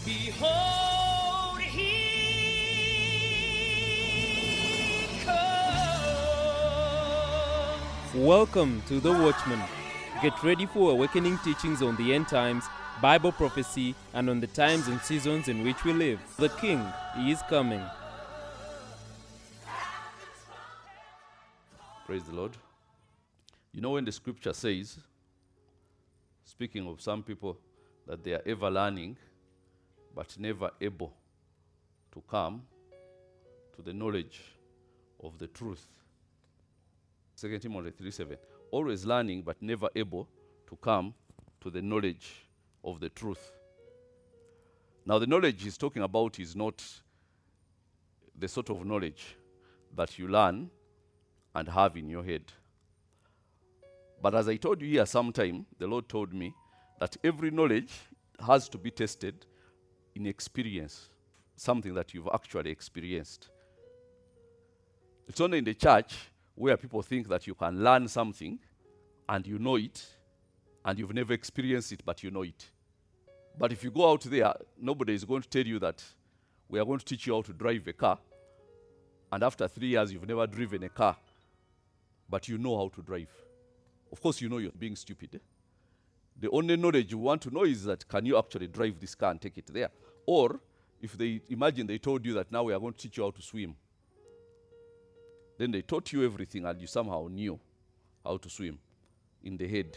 Behold, he comes. Welcome to The Watchman. Get ready for awakening teachings on the end times, Bible prophecy, and on the times and seasons in which we live. The King is coming. Praise the Lord. You know, when the scripture says, speaking of some people, that they are ever learning but never able to come to the knowledge of the truth. 2 Timothy 3:7. Always learning but never able to come to the knowledge of the truth. Now, the knowledge he's talking about is not the sort of knowledge that you learn and have in your head. But as I told you here sometime, the Lord told me that every knowledge has to be tested in experience, something that you've actually experienced. It's only in the church where people think that you can learn something and you know it, and you've never experienced it, but you know it. But if you go out there, nobody is going to tell you that we are going to teach you how to drive a car, and after 3 years you've never driven a car, but you know how to drive. Of course you know you're being stupid. Eh? The only knowledge you want to know is that can you actually drive this car and take it there? Or if they imagine they told you that now we are going to teach you how to swim. Then they taught you everything and you somehow knew how to swim in the head.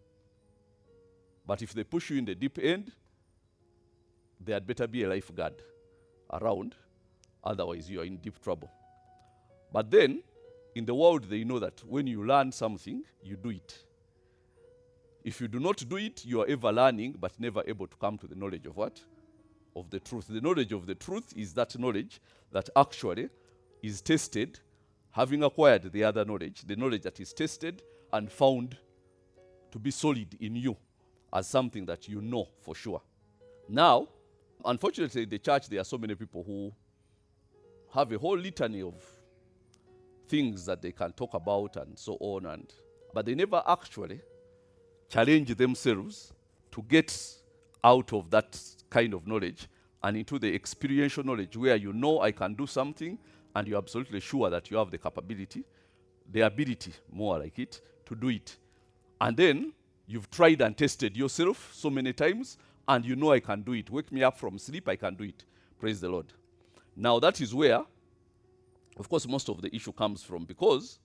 But if they push you in the deep end, there had better be a lifeguard around, otherwise you are in deep trouble. But then, in the world they know that when you learn something, you do it. If you do not do it, you are ever learning but never able to come to the knowledge of what? Of the truth. The knowledge of the truth is that knowledge that actually is tested, having acquired the other knowledge, the knowledge that is tested and found to be solid in you as something that you know for sure. Now, unfortunately in the church there are so many people who have a whole litany of things that they can talk about and so on, but they never actually challenge themselves to get out of that kind of knowledge and into the experiential knowledge where you know I can do something and you're absolutely sure that you have the capability, the ability, more like it, to do it. And then you've tried and tested yourself so many times and you know I can do it. Wake me up from sleep, I can do it. Praise the Lord. Now that is where, of course, most of the issue comes from, because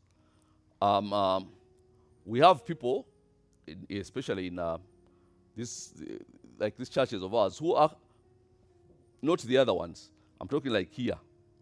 we have people, especially in like these churches of ours, who are not the other ones. I'm talking like here.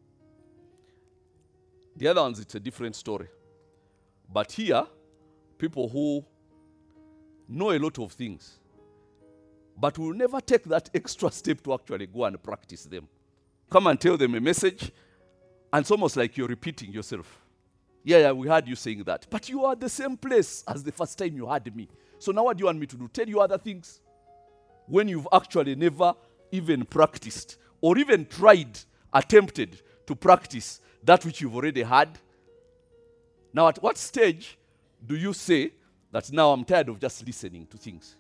The other ones, it's a different story. But here, people who know a lot of things, but will never take that extra step to actually go and practice them. Come and tell them a message, and it's almost like you're repeating yourself. Yeah, we heard you saying that. But you are at the same place as the first time you heard me. So now what do you want me to do? Tell you other things? When you've actually never even practiced or even tried, attempted to practice that which you've already had. Now at what stage do you say that now I'm tired of just listening to things?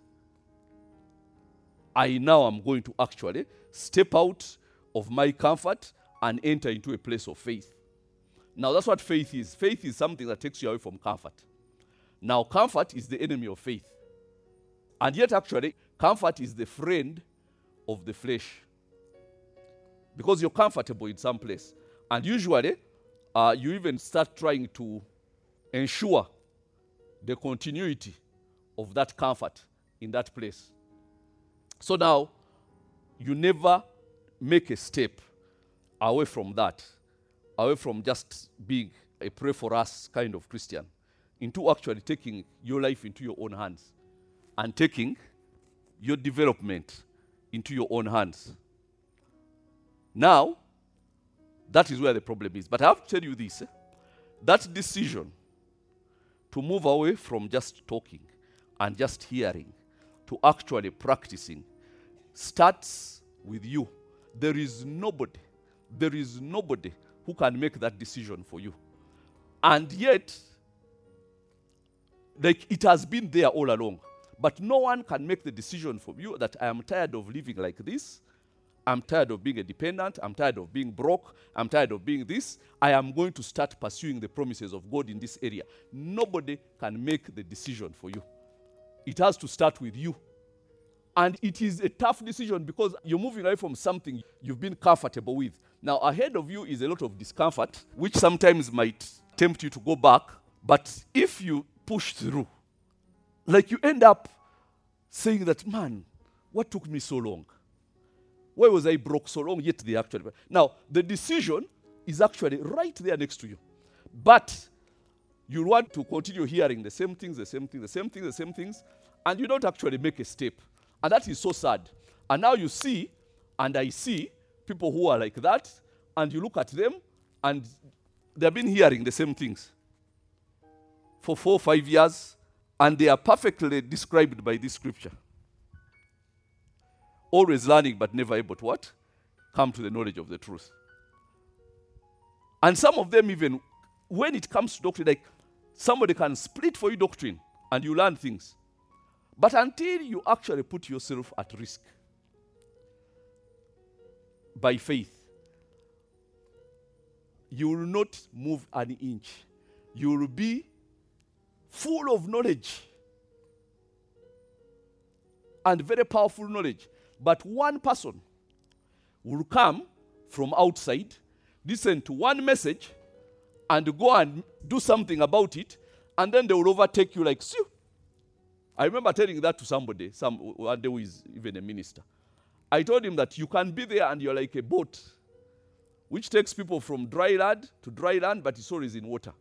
Now I'm going to actually step out of my comfort and enter into a place of faith. Now that's what faith is. Faith is something that takes you away from comfort. Now comfort is the enemy of faith. And yet actually, comfort is the friend of the flesh. Because you're comfortable in some place. And usually, you even start trying to ensure the continuity of that comfort in that place. So now, you never make a step away from that, away from just being a pray for us kind of Christian, into actually taking your life into your own hands and taking your development into your own hands. Now, that is where the problem is. But I have to tell you this. That decision to move away from just talking and just hearing to actually practicing starts with you. There is nobody who can make that decision for you. And yet, like, it has been there all along. But no one can make the decision for you that I am tired of living like this. I'm tired of being a dependent. I'm tired of being broke. I'm tired of being this. I am going to start pursuing the promises of God in this area. Nobody can make the decision for you. It has to start with you. And it is a tough decision because you're moving away from something you've been comfortable with. Now, ahead of you is a lot of discomfort, which sometimes might tempt you to go back. But if you push through, like you end up saying that, man, what took me so long? Why was I broke so long? Yet they actually... Now, the decision is actually right there next to you. But you want to continue hearing the same things, and you don't actually make a step. And that is so sad. And now you see, and I see, people who are like that, and you look at them, and they've been hearing the same things for 4 or 5 years, and they are perfectly described by this scripture. Always learning, but never able to what? Come to the knowledge of the truth. And some of them even, when it comes to doctrine, like somebody can split for you doctrine, and you learn things. But until you actually put yourself at risk by faith, you will not move an inch. You will be full of knowledge and very powerful knowledge. But one person will come from outside, listen to one message, and go and do something about it, and then they will overtake you like, see. I remember telling that to somebody, one day who is even a minister. I told him that you can be there and you're like a boat, which takes people from dry land to dry land, but it's always in water.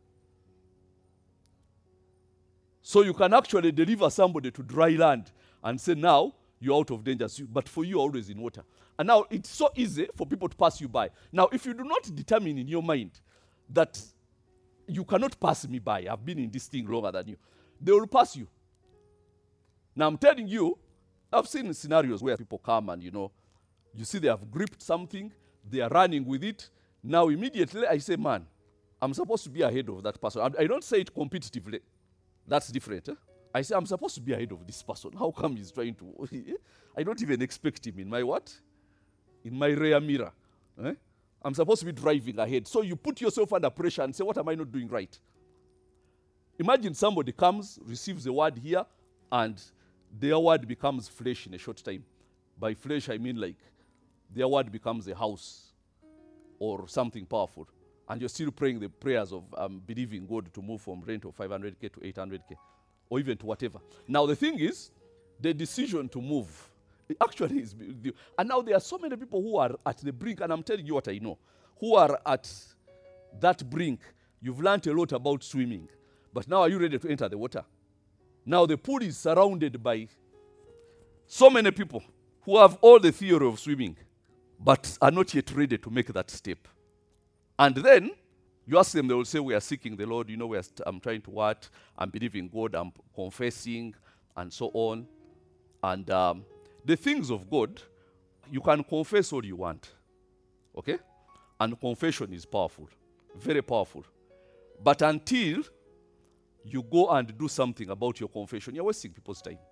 So you can actually deliver somebody to dry land and say, now, you're out of danger, but for you, always in water. And now, it's so easy for people to pass you by. Now, if you do not determine in your mind that you cannot pass me by, I've been in this thing longer than you, they will pass you. Now, I'm telling you, I've seen scenarios where people come and, you see they have gripped something, they are running with it. Now, immediately, I say, man, I'm supposed to be ahead of that person. I don't say it competitively. That's different. I say, I'm supposed to be ahead of this person. How come he's trying to... I don't even expect him in my what? In my rear mirror. I'm supposed to be driving ahead. So you put yourself under pressure and say, what am I not doing right? Imagine somebody comes, receives a word here, and their word becomes flesh in a short time. By flesh, I mean like their word becomes a house or something powerful. And you're still praying the prayers of believing God to move from rent of 500K to 800K. Or even to whatever. Now, the thing is, the decision to move actually is... And now there are so many people who are at the brink, and I'm telling you what I know, who are at that brink. You've learned a lot about swimming, but now are you ready to enter the water? Now the pool is surrounded by so many people who have all the theory of swimming, but are not yet ready to make that step. And then, you ask them, they will say, we are seeking the Lord, I'm trying to what? I'm believing God, I'm confessing, and so on. And the things of God, you can confess all you want. Okay? And confession is powerful. Very powerful. But until you go and do something about your confession, you're wasting people's time.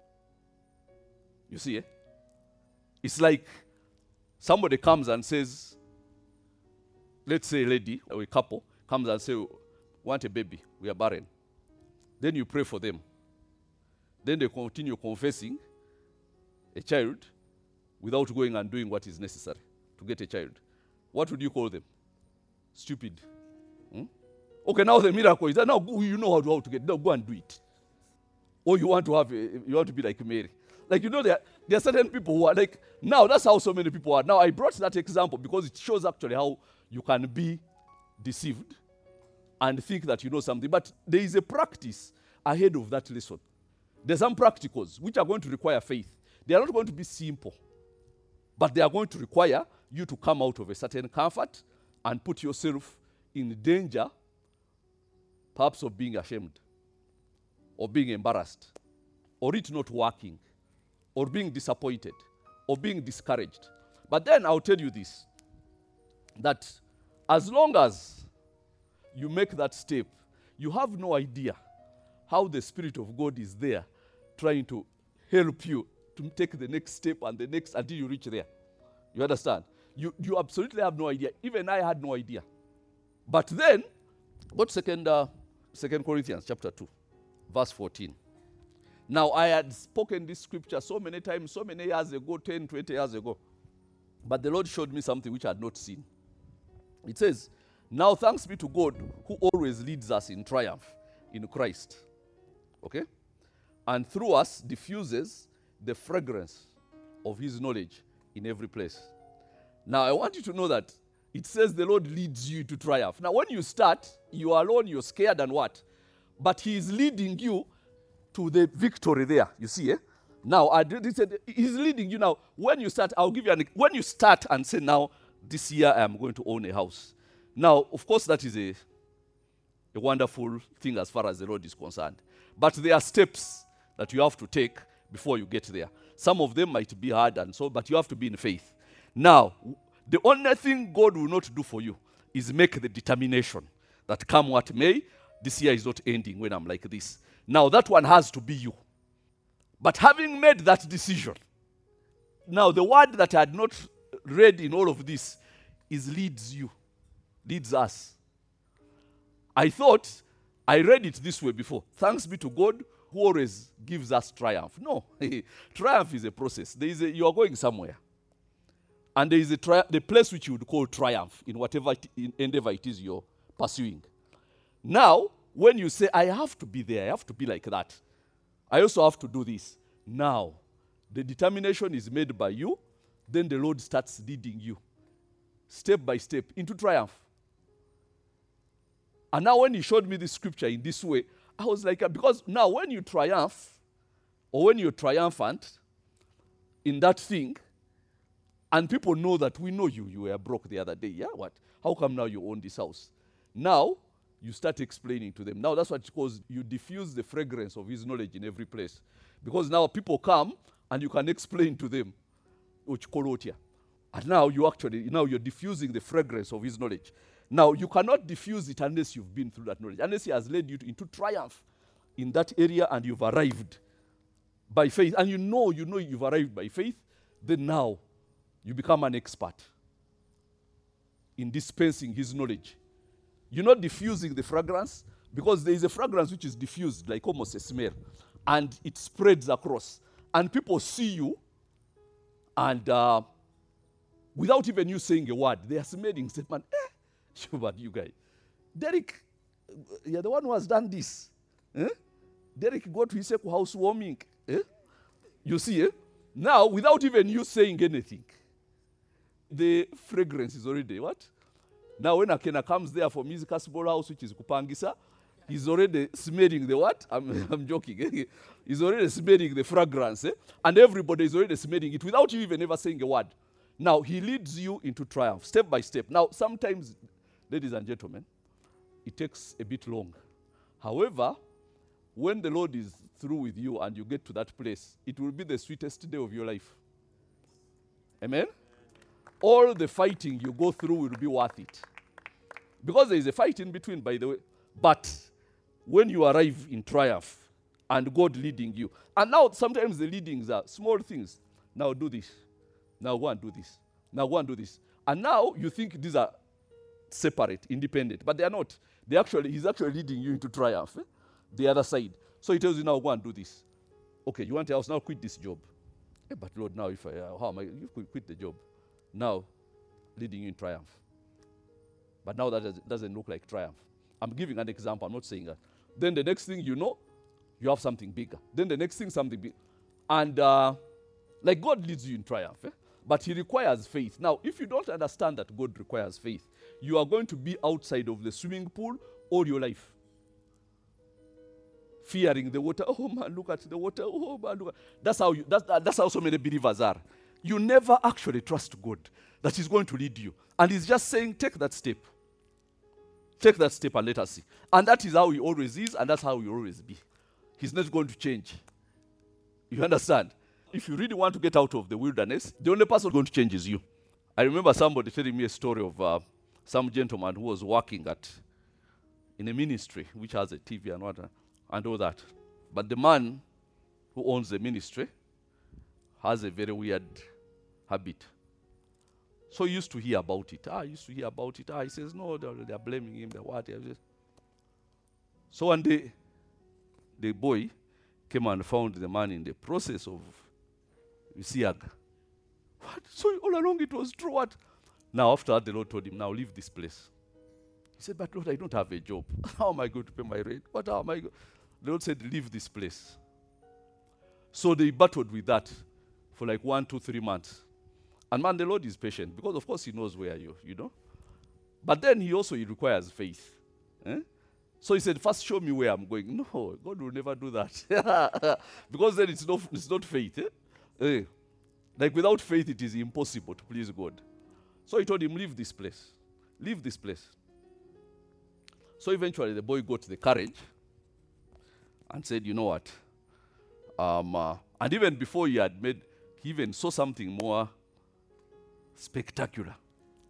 You see, It's like somebody comes and says, let's say a lady or a couple, comes and says, want a baby, we are barren. Then you pray for them. Then they continue confessing a child without going and doing what is necessary to get a child. What would you call them? Stupid. Okay, now the miracle is that now you know how to get. Now go and do it. Or you want to be like Mary. Like, there are certain people who are like, now that's how so many people are. Now I brought that example because it shows actually how you can be deceived and think that you know something. But there is a practice ahead of that lesson. There's some practicals which are going to require faith. They are not going to be simple, but they are going to require you to come out of a certain comfort and put yourself in danger, perhaps of being ashamed, or being embarrassed, or it not working, or being disappointed, or being discouraged. But then I'll tell you this, that as long as you make that step, you have no idea how the Spirit of God is there trying to help you to take the next step and the next until you reach there. You understand? You absolutely have no idea. Even I had no idea. But then, go to 2 Corinthians chapter 2, verse 14. Now, I had spoken this scripture so many times, so many years ago, 10, 20 years ago. But the Lord showed me something which I had not seen. It says, now thanks be to God who always leads us in triumph in Christ. Okay? And through us diffuses the fragrance of his knowledge in every place. Now, I want you to know that it says the Lord leads you to triumph. Now, when you start, you are alone, you're scared and what? But he is leading you to the victory there. You see, eh? Now, he's leading you now. When you start, I'll give you when you start and say, now, this year I am going to own a house. Now, of course, that is a wonderful thing as far as the Lord is concerned. But there are steps that you have to take before you get there. Some of them might be hard and so, but you have to be in faith. Now, the only thing God will not do for you is make the determination that come what may, this year is not ending when I'm like this. Now, that one has to be you. But having made that decision, now the word that I had not read in all of this is leads you, leads us. I thought I read it this way before. Thanks be to God who always gives us triumph. No, triumph is a process. You are going somewhere. And there is the place which you would call triumph in whatever endeavor it is you're pursuing. Now, when you say, I have to be there, I have to be like that, I also have to do this. Now, the determination is made by you, then the Lord starts leading you step by step into triumph. And now when he showed me this scripture in this way, I was like, because now when you triumph, or when you're triumphant in that thing, and people know that we know you were broke the other day. Yeah, what? How come now you own this house? Now, you start explaining to them. Now, that's what it calls, you diffuse the fragrance of his knowledge in every place. Because now people come, and you can explain to them, and now you're diffusing the fragrance of his knowledge. Now, you cannot diffuse it unless you've been through that knowledge, unless he has led you into triumph in that area and you've arrived by faith. And you know you've arrived by faith, then now you become an expert in dispensing his knowledge. You're not diffusing the fragrance, because there is a fragrance which is diffused, like almost a smell, and it spreads across. And people see you, and without even you saying a word, they are smelling, say, man, you guys. Derek, you're the one who has done this. Eh? Derek got to his housewarming. Eh? You see, eh? Now, without even you saying anything, the fragrance is already what? Now, when Akena comes there for music Kasbol house, which is Kupangisa, he's already smelling the what? I'm joking. He's already smelling the fragrance. Eh? And everybody is already smelling it without you even ever saying a word. Now, he leads you into triumph, step by step. Now, sometimes, ladies and gentlemen, it takes a bit long. However, when the Lord is through with you and you get to that place, it will be the sweetest day of your life. Amen? All the fighting you go through will be worth it. Because there is a fight in between, by the way. But when you arrive in triumph and God leading you, and now sometimes the leadings are small things. Now do this. Now go and do this. Now go and do this. And now you think these are separate, independent, but they are not. He's actually leading you into triumph. Eh? The other side. So he tells you, now go and do this. Okay, you want a house, now quit this job. But Lord, now how am I? You could quit the job. Now, leading you in triumph. But now that doesn't look like triumph. I'm giving an example. I'm not saying that. Then the next thing you know, you have something bigger. Then the next thing, something big. And like God leads you in triumph. Eh? But he requires faith. Now, if you don't understand that God requires faith, you are going to be outside of the swimming pool all your life. Fearing the water. Oh man, look at the water. Oh man, look at. That's how so many believers are. You never actually trust God that he's going to lead you. And he's just saying, take that step. Take that step and let us see. And that is how he always is, and that's how he will always be. He's not going to change. You understand? If you really want to get out of the wilderness, the only person going to change is you. I remember somebody telling me a story of some gentleman who was working in a ministry which has a TV and all that. But the man who owns the ministry has a very weird habit. So he used to hear about it. He says, no, they're blaming him. They're what? So one day, the boy came and found the man in the process of Isiaga. What? So all along it was true. What? Now after that, the Lord told him, now leave this place. He said, but Lord, I don't have a job. How am I going to pay my rent? How am I going? The Lord said, leave this place. So they battled with that for like 1, 2, 3 months. And man, the Lord is patient because of course he knows where you know. But then he requires faith. So he said, first show me where I'm going. No, God will never do that. Because then it's not faith. Like without faith, it is impossible to please God. So he told him, leave this place. Leave this place. So eventually the boy got the courage and said, you know what? And even before he even saw something more spectacular.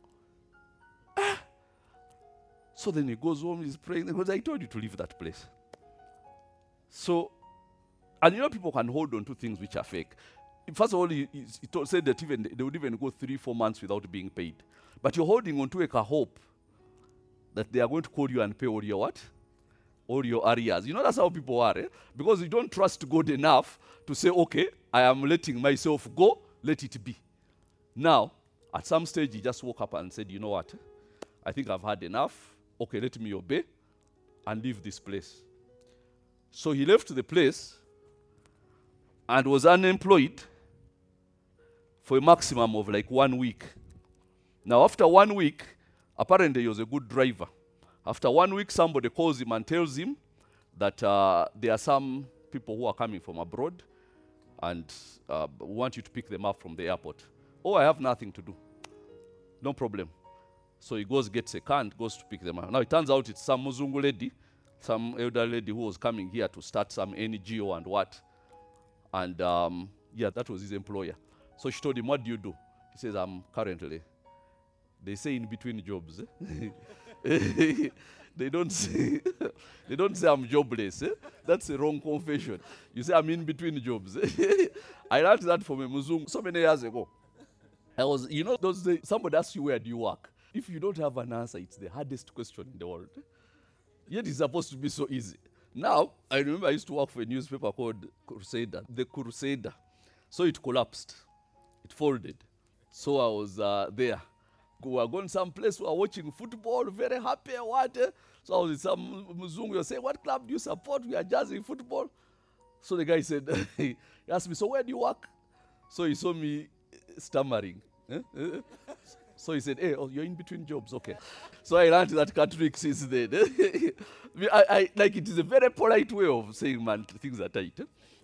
So then he goes home, he's praying, because I told you to leave that place. So, and you know people can hold on to things which are fake. First of all, he said that they would even go 3, 4 months without being paid. But you're holding on to a hope that they are going to call you and pay all your what? All your arrears. You know that's how people are, Because you don't trust God enough to say, okay, I am letting myself go, let it be. Now, at some stage, he just woke up and said, you know what? I think I've had enough. Okay, let me obey and leave this place. So he left the place and was unemployed for a maximum of like 1 week. Now, after 1 week, apparently he was a good driver. After 1 week, somebody calls him and tells him that there are some people who are coming from abroad and want you to pick them up from the airport. Oh, I have nothing to do. No problem. So he gets a car and goes to pick them up. Now it turns out it's some Muzungu lady, some elder lady who was coming here to start some NGO and what. And that was his employer. So she told him, what do you do? He says, I'm currently, they say in between jobs. They don't say I'm jobless. That's a wrong confession. You say I'm in between jobs. I learned that from a Muzungu so many years ago. Those days, somebody asks you, where do you work? If you don't have an answer, it's the hardest question in the world. Yet it's supposed to be so easy. Now, I remember I used to work for a newspaper called Crusader, The Crusader. So it collapsed. It folded. So I was there. We were going someplace, we were watching football, very happy, So I was in some Muzungu, you say, what club do you support? We are jazzing football. So the guy said, he asked me, so where do you work? So he saw me stammering. So he said, hey, you're in between jobs, okay. So I learned that trick since then. I like it is a very polite way of saying, man, things are tight.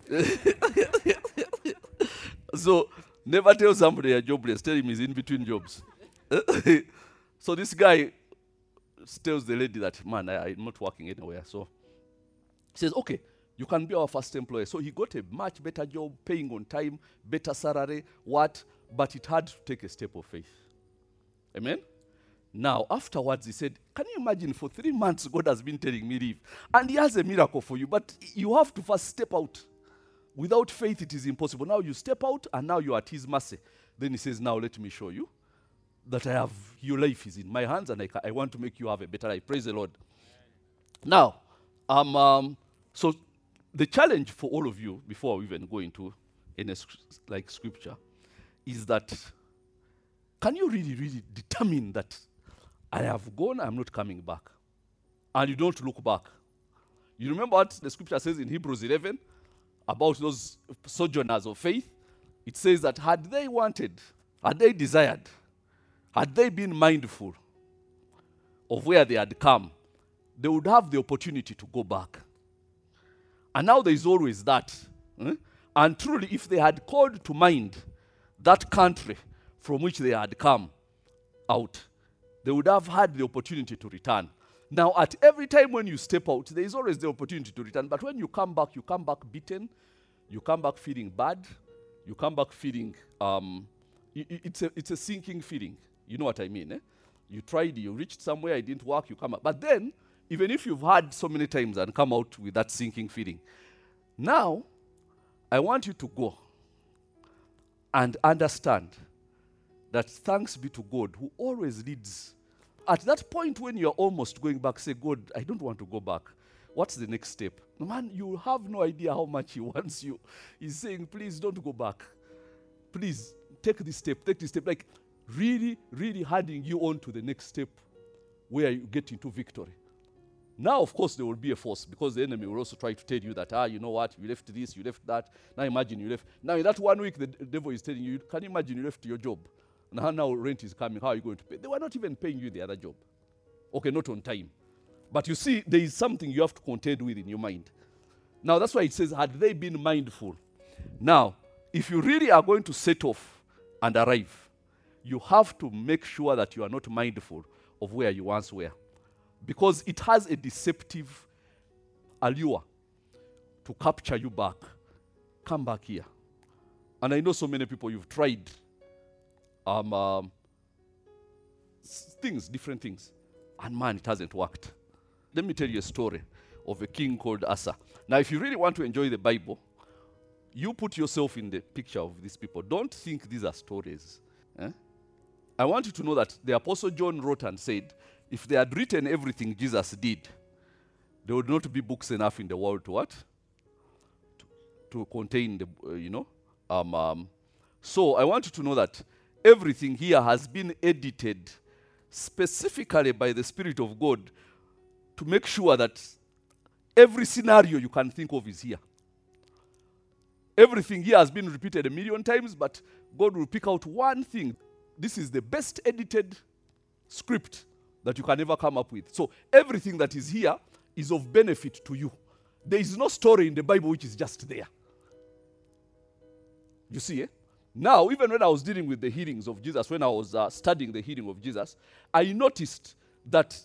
So never tell somebody you're jobless, tell him he's in between jobs. So this guy tells the lady that, man, I'm not working anywhere. So he says, okay, you can be our first employer. So he got a much better job, paying on time, better salary, but it had to take a step of faith. Amen? Now, afterwards, he said, can you imagine for 3 months God has been telling me leave, and he has a miracle for you, but you have to first step out. Without faith, it is impossible. Now you step out, and now you are at his mercy. Then he says, now let me show you that your life is in my hands, and I want to make you have a better life. Praise the Lord. Now, so the challenge for all of you, before we even go into any scripture, is that can you really, really determine that I have gone, I'm not coming back? And you don't look back. You remember what the scripture says in Hebrews 11 about those sojourners of faith? It says that had they wanted, had they desired, had they been mindful of where they had come, they would have the opportunity to go back. And now there is always that. And truly, if they had called to mind that country from which they had come out, they would have had the opportunity to return. Now, at every time when you step out, there is always the opportunity to return. But when you come back beaten, you come back feeling bad, you come back feeling, it's a sinking feeling. You know what I mean? You tried, you reached somewhere, it didn't work, you come back. But then, even if you've had so many times and come out with that sinking feeling, now, I want you to go and understand that thanks be to God who always leads. At that point when you're almost going back, say, God, I don't want to go back. What's the next step? Man, you have no idea how much he wants you. He's saying, please don't go back. Please take this step, take this step. Like really, really handing you on to the next step where you get into victory. Now, of course, there will be a force because the enemy will also try to tell you that, you know what, you left this, you left that. Now imagine you left. Now in that 1 week, the devil is telling you, can you imagine you left your job? Now rent is coming, how are you going to pay? They were not even paying you the other job. Okay, not on time. But you see, there is something you have to contend with in your mind. Now, that's why it says, had they been mindful. Now, if you really are going to set off and arrive, you have to make sure that you are not mindful of where you once were. Because it has a deceptive allure to capture you back. Come back here. And I know so many people, you've tried different things. And man, it hasn't worked. Let me tell you a story of a king called Asa. Now, if you really want to enjoy the Bible, you put yourself in the picture of these people. Don't think these are stories. I want you to know that the Apostle John wrote and said, if they had written everything Jesus did, there would not be books enough in the world to what? To contain the, So I want you to know that everything here has been edited specifically by the Spirit of God to make sure that every scenario you can think of is here. Everything here has been repeated 1,000,000 times, but God will pick out one thing. This is the best edited script that you can ever come up with. So everything that is here is of benefit to you. There is no story in the Bible which is just there. You see, eh? Now, even when I was dealing with the healings of Jesus, when I was studying the healing of Jesus, I noticed that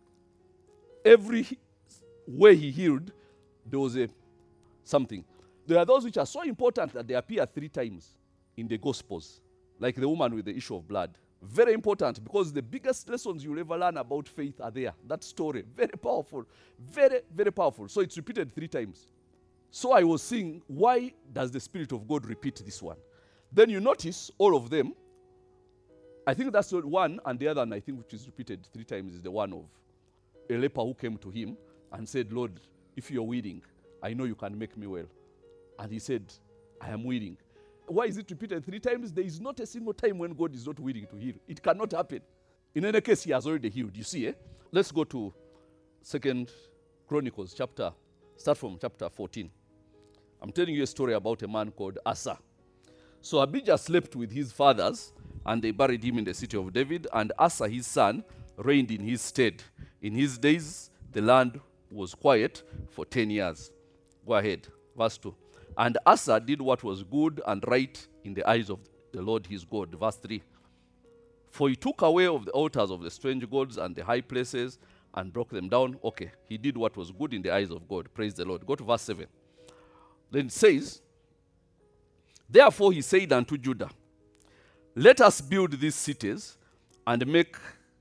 every way he healed, there was something. There are those which are so important that they appear 3 times in the Gospels, like the woman with the issue of blood. Very important, because the biggest lessons you'll ever learn about faith are there. That story, very powerful, very, very powerful. So it's repeated 3 times. So I was saying, why does the Spirit of God repeat this one? Then you notice all of them. I think that's the one, and the other one I think which is repeated 3 times is the one of a leper who came to him and said, Lord, if you're willing, I know you can make me well. And he said, I am willing. Why is it repeated 3 times? There is not a single time when God is not willing to heal. It cannot happen. In any case, he has already healed. You see, eh? Let's go to 2 Chronicles start from chapter 14. I'm telling you a story about a man called Asa. So Abijah slept with his fathers, and they buried him in the city of David, and Asa, his son, reigned in his stead. In his days, the land was quiet for 10 years. Go ahead. Verse 2. And Asa did what was good and right in the eyes of the Lord his God. Verse 3. For he took away of the altars of the strange gods and the high places and broke them down. Okay, he did what was good in the eyes of God. Praise the Lord. Go to verse 7. Then it says, therefore he said unto Judah, let us build these cities and make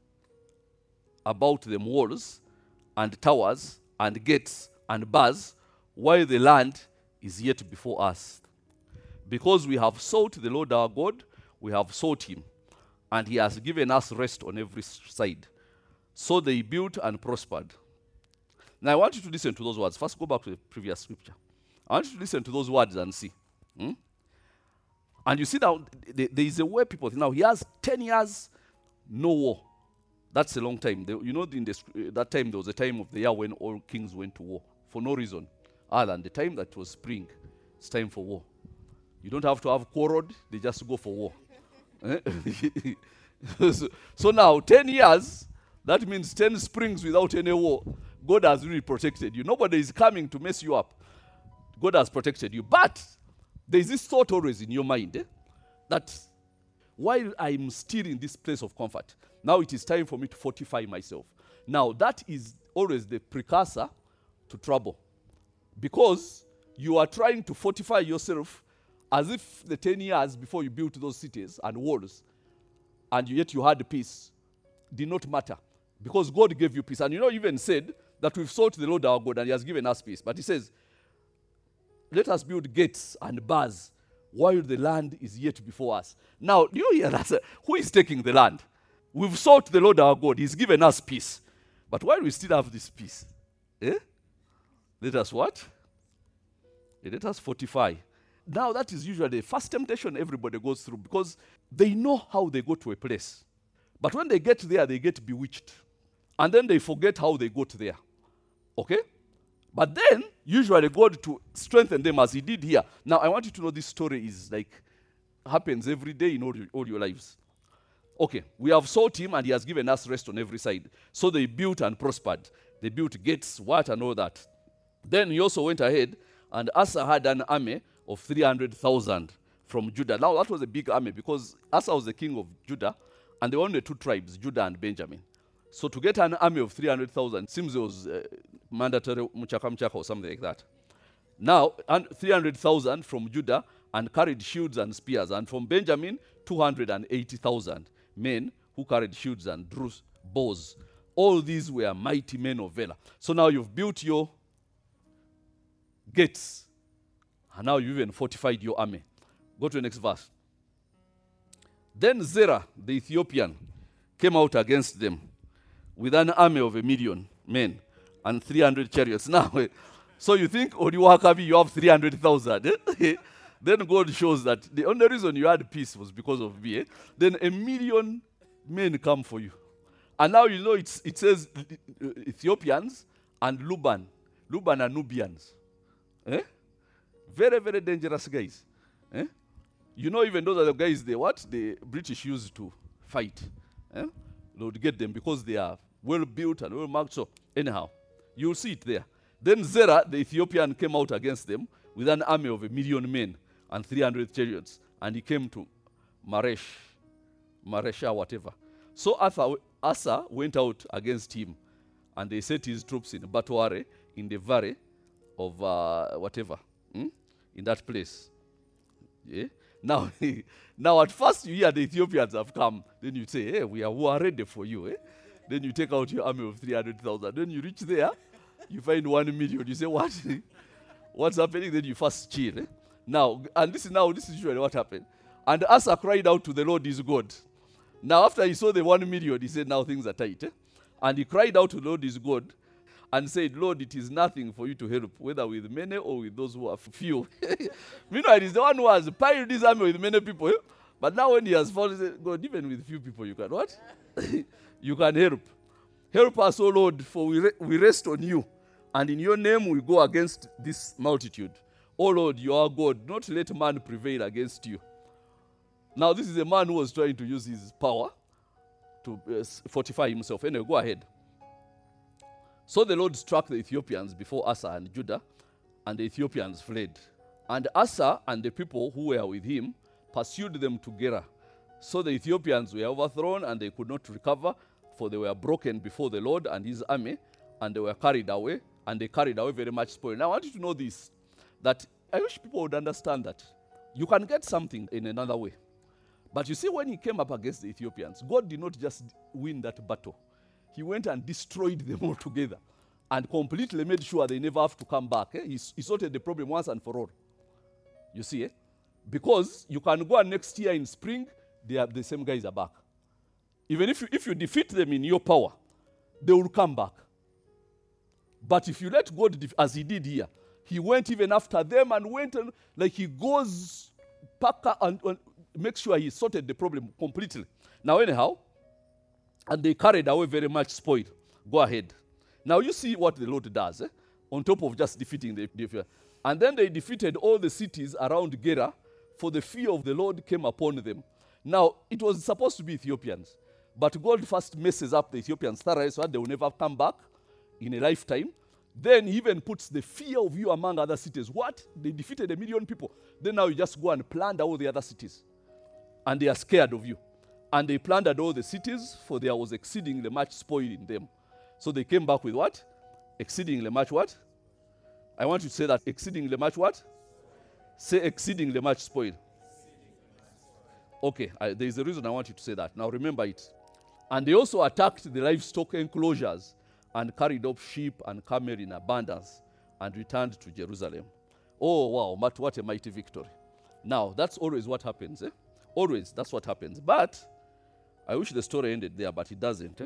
about them walls and towers and gates and bars, while the land is yet before us. Because we have sought the Lord our God, we have sought him, and he has given us rest on every side. So they built and prospered. Now I want you to listen to those words. First, go back to the previous scripture. I want you to listen to those words and see. And you see now, there is a way people think. Now, he has 10 years, no war. That's a long time. In that time, there was a time of the year when all kings went to war for no reason other than the time that was spring. It's time for war. You don't have to have quarreled. They just go for war. So now, 10 years, that means 10 springs without any war. God has really protected you. Nobody is coming to mess you up. God has protected you. But there is this thought always in your mind that while I'm still in this place of comfort, now it is time for me to fortify myself. Now that is always the precursor to trouble. Because you are trying to fortify yourself as if the 10 years before you built those cities and walls, and yet you had peace, did not matter. Because God gave you peace. And even said that we've sought the Lord our God and he has given us peace. But he says, let us build gates and bars while the land is yet before us. Now, do you hear that? Who is taking the land? We've sought the Lord our God. He's given us peace. But while we still have this peace, let us what? Let us fortify. Now, that is usually the first temptation everybody goes through, because they know how they go to a place. But when they get there, they get bewitched. And then they forget how they got there. Okay? But then, usually God to strengthen them as he did here. Now, I want you to know this story is like, happens every day in all your lives. Okay, we have sought him and he has given us rest on every side. So they built and prospered. They built gates, what and all that. Then he also went ahead, and Asa had an army of 300,000 from Judah. Now, that was a big army because Asa was the king of Judah, and there were only two tribes, Judah and Benjamin. So to get an army of 300,000 seems it was mandatory muchaka or something like that. Now, 300,000 from Judah and carried shields and spears, and from Benjamin, 280,000 men who carried shields and drew bows. All these were mighty men of valor. So now you've built your gates, and now you've even fortified your army. Go to the next verse. Then Zerah, the Ethiopian, came out against them with an army of 1,000,000 men and 300 chariots. Now, so you think, Odiwakabi, you have 300,000. Then God shows that the only reason you had peace was because of me. Then 1,000,000 men come for you. And now you know it says Ethiopians and Luban. Luban are Nubians. Very, very dangerous guys. You know, even those are the guys the British used to fight. They would get them because they are well built and well marked. So anyhow, you'll see it there. Then Zerah, the Ethiopian, came out against them with an army of 1,000,000 men and 300 chariots. And he came to Maresha, whatever. So Asa went out against him, and they set his troops in Batuare, in the valley of whatever, in that place. Yeah? Now, now at first you hear the Ethiopians have come. Then you say, hey, we are ready for you. Then you take out your army of 300,000. Then you reach there, you find 1,000,000. You say, what? What's happening? Then you first chill. Now, and this is usually what happened. And Asa cried out to the Lord his God. Now, after he saw the 1,000,000, he said, now things are tight. And he cried out to the Lord his God and said, Lord, it is nothing for you to help, whether with many or with those who are few. Meanwhile, he's the one who has piled this army with many people. But now when he has fallen, he said, God, even with few people, you can what? You can help. Help us, O Lord, for we rest on you. And in your name we go against this multitude. O Lord, you are God. Not let man prevail against you. Now, this is a man who was trying to use his power to fortify himself. Anyway, go ahead. So the Lord struck the Ethiopians before Asa and Judah, and the Ethiopians fled. And Asa and the people who were with him pursued them to Gerar. So the Ethiopians were overthrown, and they could not recover, for they were broken before the Lord and his army, and they were carried away, and they carried away very much spoil. Now I want you to know this, that I wish people would understand that you can get something in another way. But you see, when he came up against the Ethiopians, God did not just win that battle. He went and destroyed them all together and completely made sure they never have to come back. He sorted the problem once and for all. You see, because you can go next year in spring, the same guys are back. Even if you defeat them in your power, they will come back. But if you let God, as he did here, he went even after them and went and like he goes back and make sure he sorted the problem completely. Now, anyhow, and they carried away very much spoil. Go ahead. Now, you see what the Lord does, on top of just defeating the and then they defeated all the cities around Gerar, for the fear of the Lord came upon them. Now, it was supposed to be Ethiopians, but God first messes up the Ethiopians thoroughly so that they will never come back in a lifetime. Then he even puts the fear of you among other cities. What? They defeated 1,000,000 people. Then now you just go and plunder all the other cities. And they are scared of you. And they plundered all the cities, for there was exceedingly much spoil in them. So they came back with what? Exceedingly much what? I want you to say that. Exceedingly much what? Say exceedingly much spoil. Okay, there is a reason I want you to say that. Now remember it. And they also attacked the livestock enclosures and carried up sheep and camel in abundance and returned to Jerusalem. Oh, wow, what a mighty victory. Now, that's always what happens. Always, that's what happens. But I wish the story ended there, but it doesn't.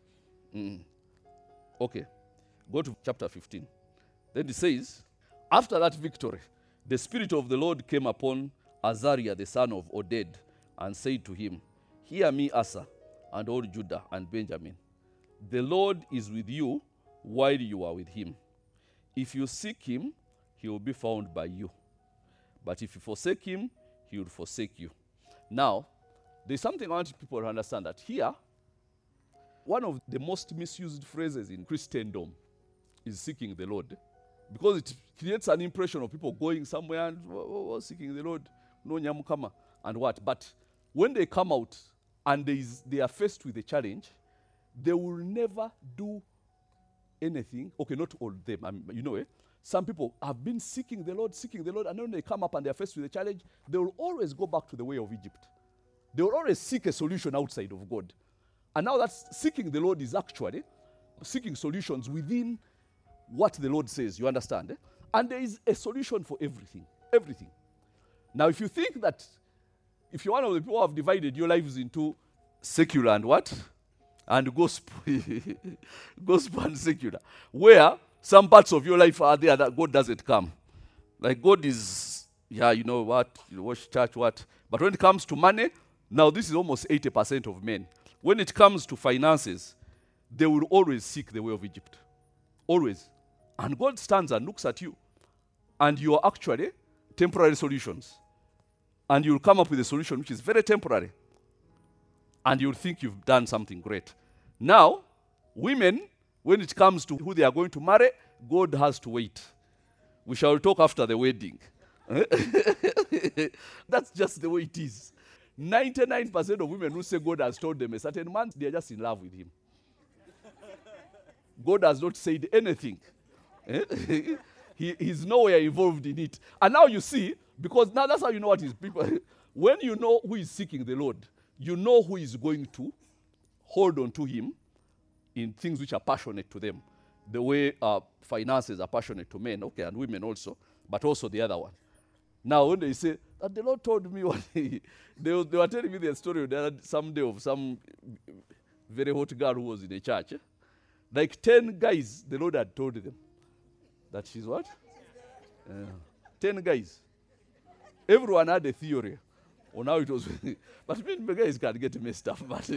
Okay, go to chapter 15. Then it says, after that victory, the Spirit of the Lord came upon Azariah, the son of Oded, and said to him, hear me, Asa, and all Judah and Benjamin. The Lord is with you while you are with him. If you seek him, he will be found by you. But if you forsake him, he will forsake you. Now, there's something I want people to understand, that here, one of the most misused phrases in Christendom is seeking the Lord. Because it creates an impression of people going somewhere and seeking the Lord, no nyamukama, and what. But when they come out and they are faced with a challenge, they will never do anything. Okay, not all of them. Some people have been seeking the Lord, and when they come up and they are faced with a challenge, they will always go back to the way of Egypt. They will always seek a solution outside of God. And now that's seeking the Lord is actually seeking solutions within what the Lord says, you understand? And there is a solution for everything. Everything. Now, if you think that, if you're one of the people who have divided your lives into secular and what? And gospel. Gospel and secular. Where some parts of your life are there that God doesn't come. Like God is, watch church, what? But when it comes to money, now this is almost 80% of men. When it comes to finances, they will always seek the way of Egypt. Always. And God stands and looks at you. And you are actually temporary solutions. And you'll come up with a solution which is very temporary. And you'll think you've done something great. Now, women, when it comes to who they are going to marry, God has to wait. We shall talk after the wedding. That's just the way it is. 99% of women who say God has told them a certain man, they are just in love with him. God has not said anything. He's nowhere involved in it. And now you see, because now that's how you know what is people. When you know who is seeking the Lord, you know who is going to hold on to him in things which are passionate to them. The way finances are passionate to men, okay, and women also, but also the other one. Now, when they say, that the Lord told me what they were telling me the story someday of some very hot girl who was in a church. Like 10 guys, the Lord had told them that she's what? 10 guys. Everyone had a theory on how it was. But the guys can't get messed up. But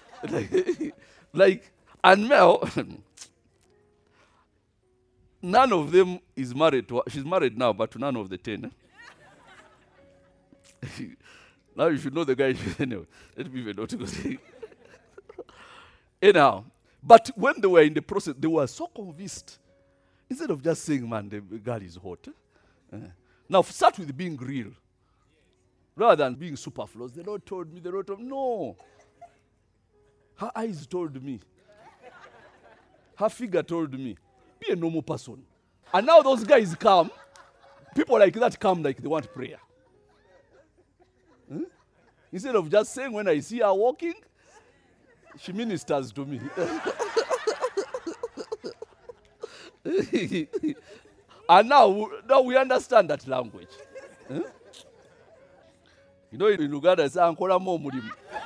and Mel, none of them is married to her. She's married now, but to none of the 10. Now you should know the guy. Anyway, let me even not go. Anyhow, but when they were in the process, they were so convinced. Instead of just saying, man, the girl is hot. Now, start with being real. Rather than being superfluous. The Lord told me, no. Her eyes told me. Her figure told me. Be a normal person. And now those guys come. People like that come like they want prayer. Instead of just saying, when I see her walking, she ministers to me. And now we understand that language. In Uganda, it's Ankola Momurim.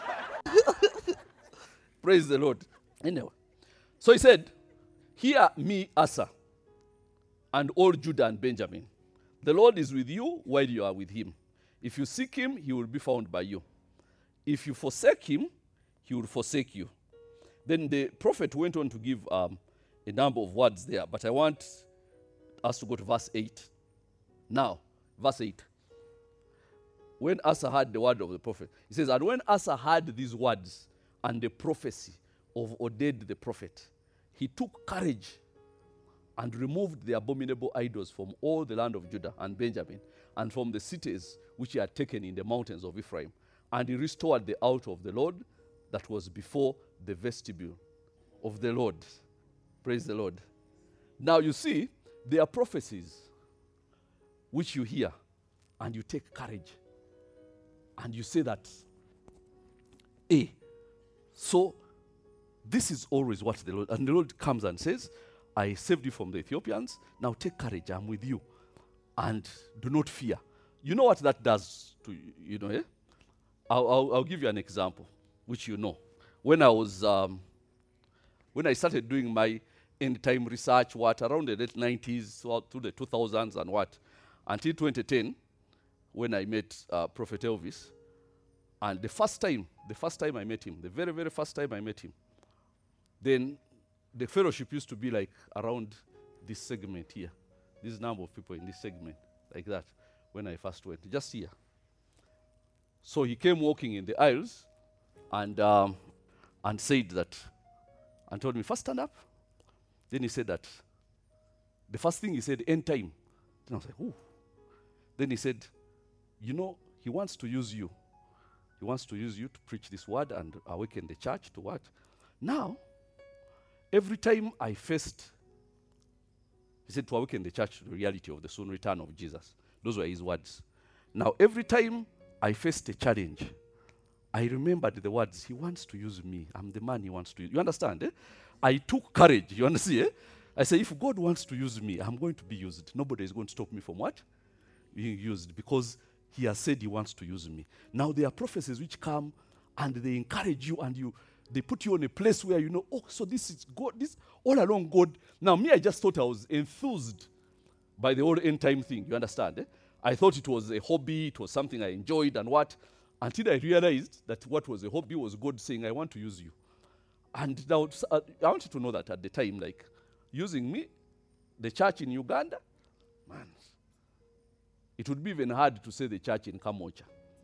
Praise the Lord. Anyway. So he said, hear me, Asa, and all Judah and Benjamin. The Lord is with you while you are with him. If you seek him, he will be found by you. If you forsake him, he will forsake you. Then the prophet went on to give a number of words there, but I want us to go to verse 8. Now, verse 8. When Asa heard the word of the prophet, he says, and when Asa heard these words and the prophecy of Oded the prophet, he took courage and removed the abominable idols from all the land of Judah and Benjamin and from the cities which he had taken in the mountains of Ephraim. And he restored the altar of the Lord that was before the vestibule of the Lord. Praise the Lord. Now you see, there are prophecies which you hear and you take courage. And you say that, so this is always what the Lord, and the Lord comes and says, I saved you from the Ethiopians. Now take courage, I'm with you. And do not fear. You know what that does to you, eh? I'll give you an example, which you know. When I started doing my end time research, around the late 90s to the 2000s and until 2010, when I met Prophet Elvis, and the first time I met him, the very, very first time I met him, then the fellowship used to be like around this segment here, this number of people in this segment, like that, when I first went, just here. So he came walking in the aisles and said that, and told me, first stand up. Then he said that, the first thing he said, end time. Then I was like, ooh. Then he said, he wants to use you. He wants to use you to preach this word and awaken the church to what? Now, every time I faced, he said, to awaken the church to the reality of the soon return of Jesus. Those were his words. Now, every time I faced a challenge, I remembered the words, he wants to use me. I'm the man he wants to use. You understand? Eh? I took courage. You understand? Eh? I say, if God wants to use me, I'm going to be used. Nobody is going to stop me from what? Being used, because he has said he wants to use me. Now, there are prophecies which come and they encourage you and they put you in a place where so this is God, this all along God. Now, me, I just thought I was enthused by the whole end time thing. You understand? Eh? I thought it was a hobby, it was something I enjoyed and until I realized that what was a hobby was God saying, I want to use you. And now, I want you to know that at the time, like, using me, the church in Uganda, man, it would be even hard to say the church in Kamocha.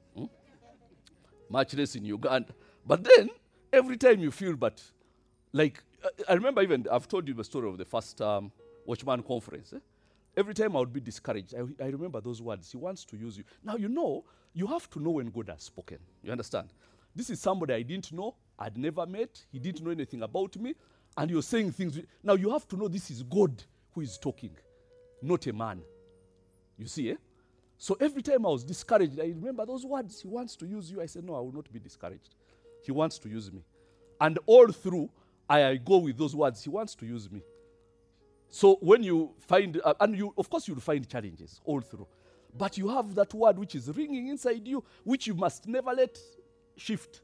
Much less in Uganda. But then, every time you feel, I remember I've told you the story of the first Watchman conference. Every time I would be discouraged, I remember those words. He wants to use you. Now, you have to know when God has spoken. You understand? This is somebody I didn't know, I'd never met, he didn't know anything about me, and you're saying things. Now, you have to know this is God who is talking, not a man. You see, eh? So every time I was discouraged, I remember those words, he wants to use you. I said, no, I will not be discouraged. He wants to use me. And all through, I go with those words, he wants to use me. So when you find, of course you'll find challenges all through. But you have that word which is ringing inside you, which you must never let shift.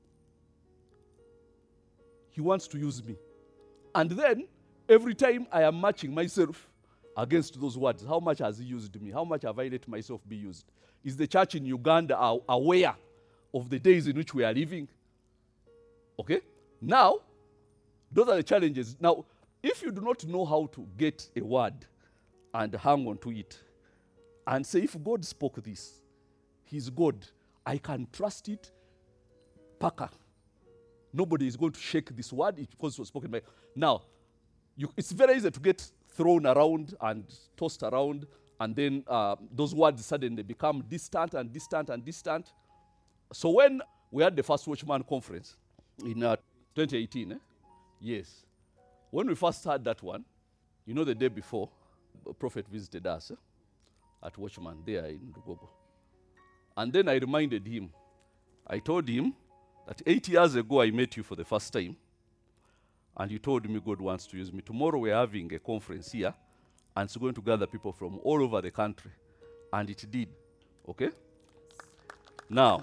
He wants to use me. And then, every time I am matching myself against those words, how much has he used me? How much have I let myself be used? Is the church in Uganda aware of the days in which we are living? Okay? Now, those are the challenges. Now, if you do not know how to get a word and hang on to it and say, if God spoke this, he's God, I can trust it, Paka. Nobody is going to shake this word because it was spoken by. Now, it's very easy to get thrown around and tossed around, and then those words suddenly become distant and distant and distant. So when we had the first Watchman conference in 2018, yes, when we first had that one, the day before, the prophet visited us at Watchman there in Rugogo. And then I reminded him, I told him that 8 years ago I met you for the first time, and you told me God wants to use me. Tomorrow we're having a conference here, and it's going to gather people from all over the country. And it did. Okay? Now,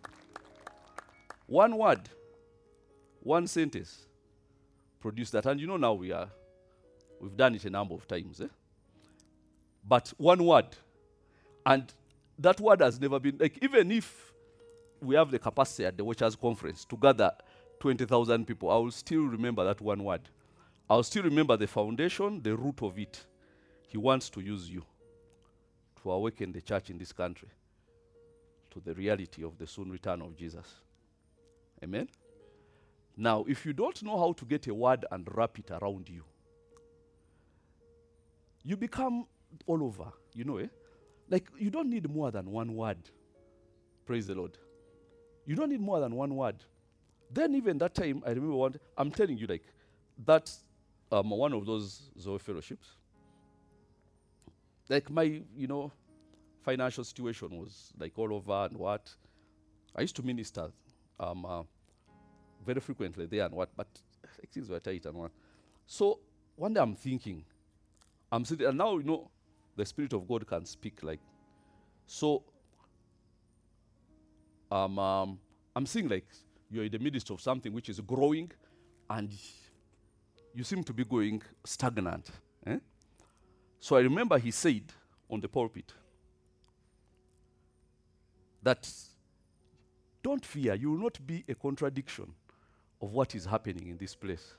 one word, one sentence produced that. And now we've done it a number of times. But one word. And that word has never been, even if we have the capacity at the Watchers Conference to gather 20,000 people, I will still remember that one word. I will still remember the foundation, the root of it. He wants to use you to awaken the church in this country to the reality of the soon return of Jesus. Amen? Now, if you don't know how to get a word and wrap it around you, you become all over, you don't need more than one word. Praise the Lord. You don't need more than one word. Then even that time, I remember I'm telling you, that's one of those Zoe fellowships. My, financial situation was all over and what. I used to minister very frequently there and what, but things were tight and what. So one day I'm thinking, I'm sitting, and now, the Spirit of God can speak So I'm seeing like you're in the midst of something which is growing and you seem to be going stagnant. Eh? So I remember he said on the pulpit that don't fear, you will not be a contradiction of what is happening in this place.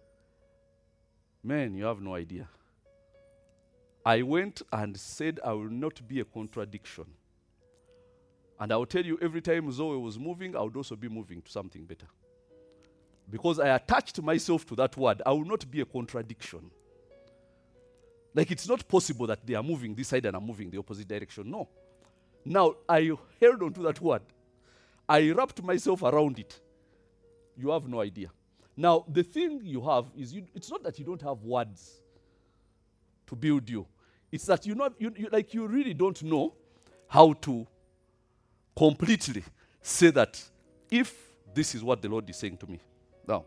Man, you have no idea. I went and said I will not be a contradiction. And I will tell you, every time Zoe was moving, I would also be moving to something better. Because I attached myself to that word, I will not be a contradiction. Like it's not possible that they are moving this side and I'm moving the opposite direction. No. Now, I held on to that word. I wrapped myself around it. You have no idea. Now, the thing you have is, it's not that you don't have words to build you. It's that you really don't know how to completely say that if this is what the Lord is saying to me. Now,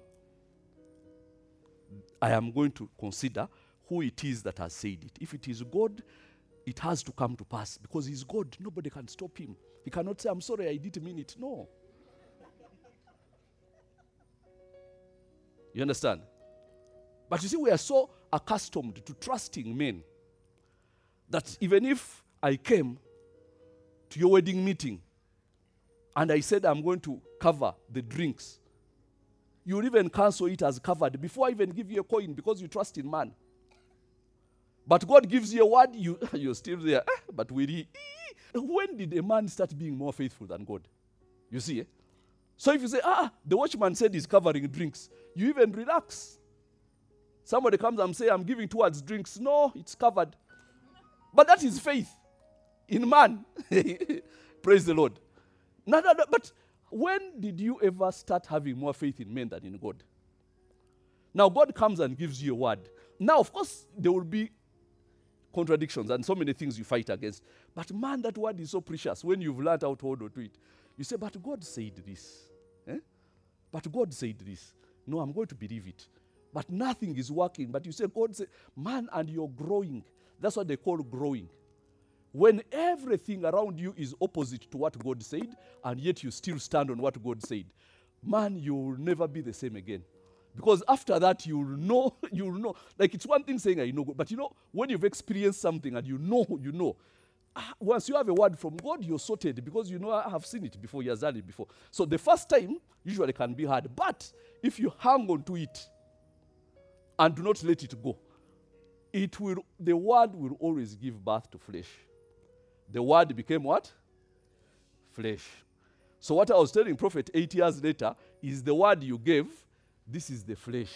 I am going to consider who it is that has said it. If it is God, it has to come to pass because he's God. Nobody can stop him. He cannot say, I'm sorry, I didn't mean it. No. You understand? But you see, we are so accustomed to trusting men that even if I came to your wedding meeting and I said I'm going to cover the drinks, you will even cancel it as covered before I even give you a coin because you trust in man. But God gives you a word, you're still there. But will he? When did a man start being more faithful than God? You see, eh? So if you say, the watchman said he's covering drinks, you even relax. Somebody comes and say, I'm giving towards drinks. No, it's covered. But that is faith in man. Praise the Lord. No, but when did you ever start having more faith in men than in God? Now, God comes and gives you a word. Now, of course, there will be contradictions and so many things you fight against. But man, that word is so precious when you've learned how to hold on to it. You say, but God said this. Eh? But God said this. No, I'm going to believe it. But nothing is working. But you say, God said, man, and you're growing. That's what they call growing. When everything around you is opposite to what God said, and yet you still stand on what God said, man, you will never be the same again. Because after that, you'll know. Like it's one thing saying, I know God. But when you've experienced something and you know. Once you have a word from God, you're sorted because I have seen it before, he has done it before. So the first time usually can be hard. But if you hang on to it and do not let it go, the word will always give birth to flesh. The word became what? Flesh. So what I was telling Prophet 8 years later is the word you gave, this is the flesh.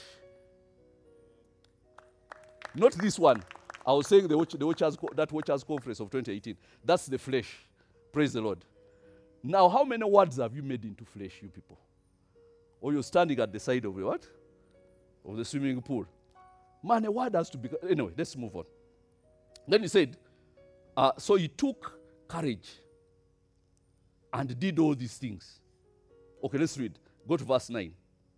Not this one. I was saying that Watchers Conference of 2018. That's the flesh. Praise the Lord. Now, how many words have you made into flesh, you people? Or you're standing at the side of the what? Of the swimming pool. Man, a word has to be... Anyway, let's move on. Then he said, so he took courage and did all these things. Okay, let's read. Go to verse 9.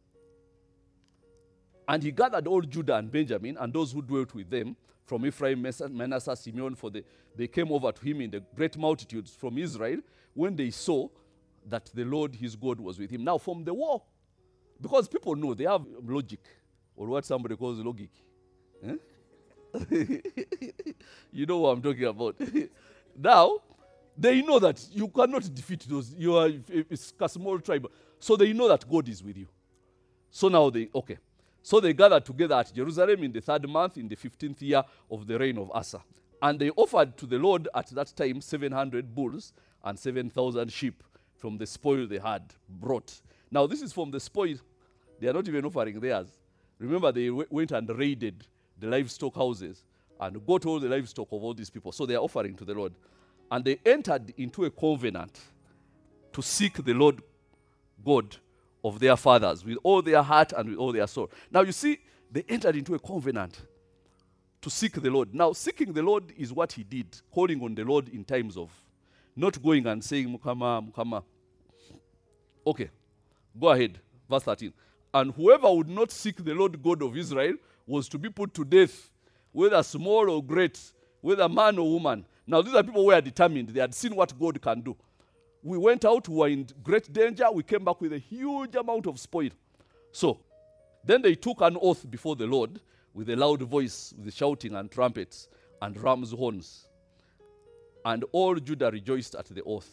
And he gathered all Judah and Benjamin and those who dwelt with them from Ephraim, Manasseh, Simeon, for they came over to him in the great multitudes from Israel when they saw that the Lord his God was with him. Now from the war, because people know, they have logic, or what somebody calls logic. Eh? You know what I'm talking about. Now, they know that you cannot defeat those. You are a small tribe. So they know that God is with you. So now So they gathered together at Jerusalem in the 3rd month, in the 15th year of the reign of Asa. And they offered to the Lord at that time 700 bulls and 7,000 sheep from the spoil they had brought. Now this is from the spoil. They are not even offering theirs. Remember, they went and raided the livestock houses and got all the livestock of all these people. So they are offering to the Lord. And they entered into a covenant to seek the Lord God of their fathers with all their heart and with all their soul. Now you see, they entered into a covenant to seek the Lord. Now seeking the Lord is what he did, calling on the Lord in times of, not going and saying, Mukama, Mukama. Okay, go ahead, verse 13. And whoever would not seek the Lord God of Israel was to be put to death, whether small or great, whether man or woman. Now, these are people who were determined. They had seen what God can do. We went out, we were in great danger. We came back with a huge amount of spoil. So, then they took an oath before the Lord with a loud voice, with shouting and trumpets and ram's horns. And all Judah rejoiced at the oath.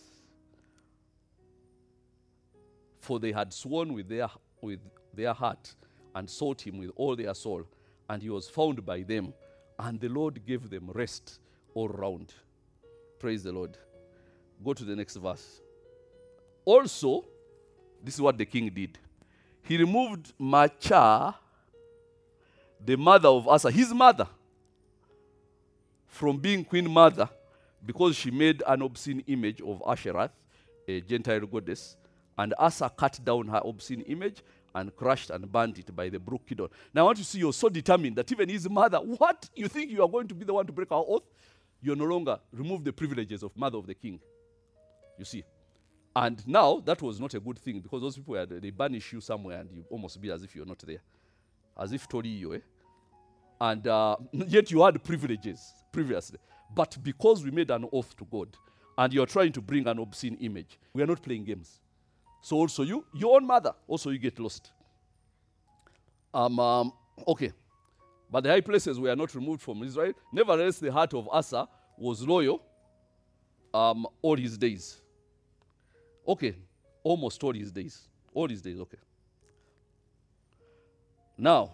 For they had sworn with their heart and sought him with all their soul. And he was found by them. And the Lord gave them rest all round. Praise the Lord. Go to the next verse. Also, this is what the king did. He removed Maachah, the mother of Asa, his mother, from being queen mother because she made an obscene image of Asheroth, a Gentile goddess. And Asa cut down her obscene image and crushed and burned it by the brook Kidron. Now I want to see you're so determined that even his mother, what? You think you are going to be the one to break our oath? You're no longer remove the privileges of mother of the king. You see. And now that was not a good thing because those people, they banish you somewhere and you almost be as if you're not there. As if Tori you, eh? And yet you had privileges previously. But because we made an oath to God and you're trying to bring an obscene image, we are not playing games. So also you, your own mother, also you get lost. Okay. But the high places were not removed from Israel. Nevertheless, the heart of Asa was loyal all his days. Okay. Almost all his days. All his days, okay. Now,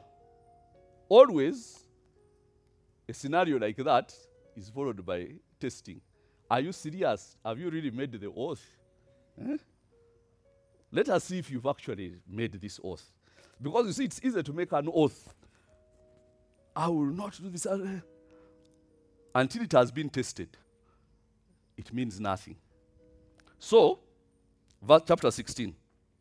always, a scenario like that is followed by testing. Are you serious? Have you really made the oath? Eh? Let us see if you've actually made this oath. Because you see, it's easy to make an oath. I will not do this. Until it has been tested, it means nothing. So, verse chapter 16.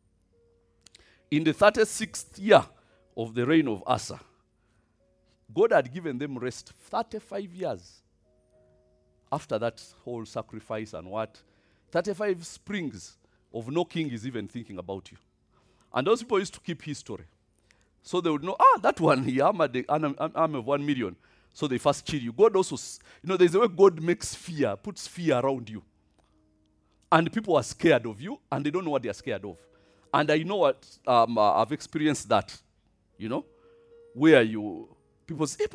In the 36th year of the reign of Asa, God had given them rest 35 years. After that whole sacrifice and what? 35 springs of no king is even thinking about you. And those people used to keep history. So they would know, that one, he armored the army of 1 million. So they first kill you. God also, there's a way God makes fear, puts fear around you. And people are scared of you, and they don't know what they are scared of. And I know what, I've experienced that, where people say,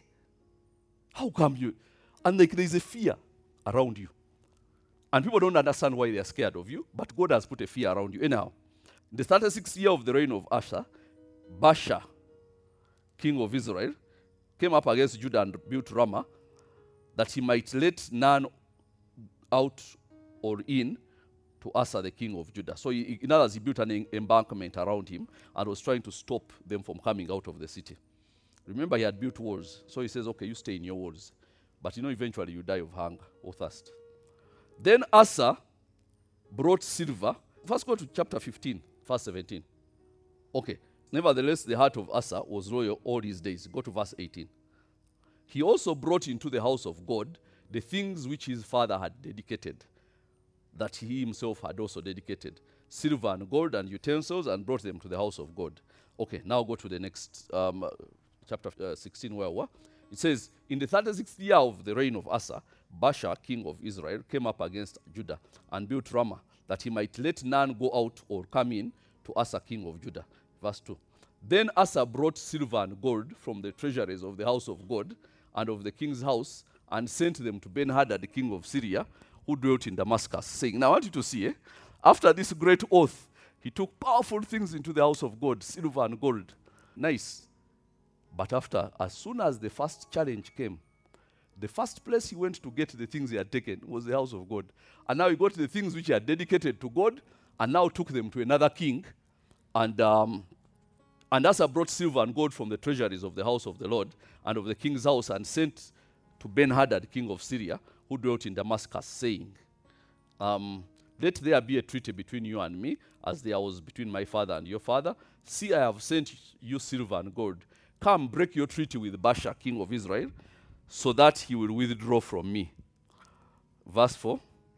how come you? And there's a fear around you. And people don't understand why they are scared of you, but God has put a fear around you. Anyhow, in the 36th year of the reign of Asa, Baasha, king of Israel, came up against Judah and built Ramah, that he might let none out or in to Asa, the king of Judah. So in other words, he built an embankment around him and was trying to stop them from coming out of the city. Remember, he had built walls. So he says, okay, you stay in your walls. But eventually you die of hunger or thirst. Then Asa brought silver. First go to chapter 15, verse 17. Okay. Nevertheless, the heart of Asa was loyal all his days. Go to verse 18. He also brought into the house of God the things which his father had dedicated, that he himself had also dedicated, silver and gold and utensils, and brought them to the house of God. Okay, now go to the next chapter 16 where we were. It says, in the 36th year of the reign of Asa, Baasha, king of Israel, came up against Judah and built Ramah, that he might let none go out or come in to Asa, king of Judah. Verse 2. Then Asa brought silver and gold from the treasuries of the house of God and of the king's house, and sent them to Ben-Hadad, the king of Syria, who dwelt in Damascus, saying, now I want you to see, after this great oath, he took powerful things into the house of God, silver and gold. Nice. But as soon as the first challenge came, the first place he went to get the things he had taken was the house of God. And now he got the things which he had dedicated to God, and now took them to another king. And Asa brought silver and gold from the treasuries of the house of the Lord and of the king's house, and sent to Ben-Hadad, king of Syria, who dwelt in Damascus, saying, let there be a treaty between you and me, as there was between my father and your father. See, I have sent you silver and gold. Come, break your treaty with Baasha, king of Israel, so that he will withdraw from me. Verse 4.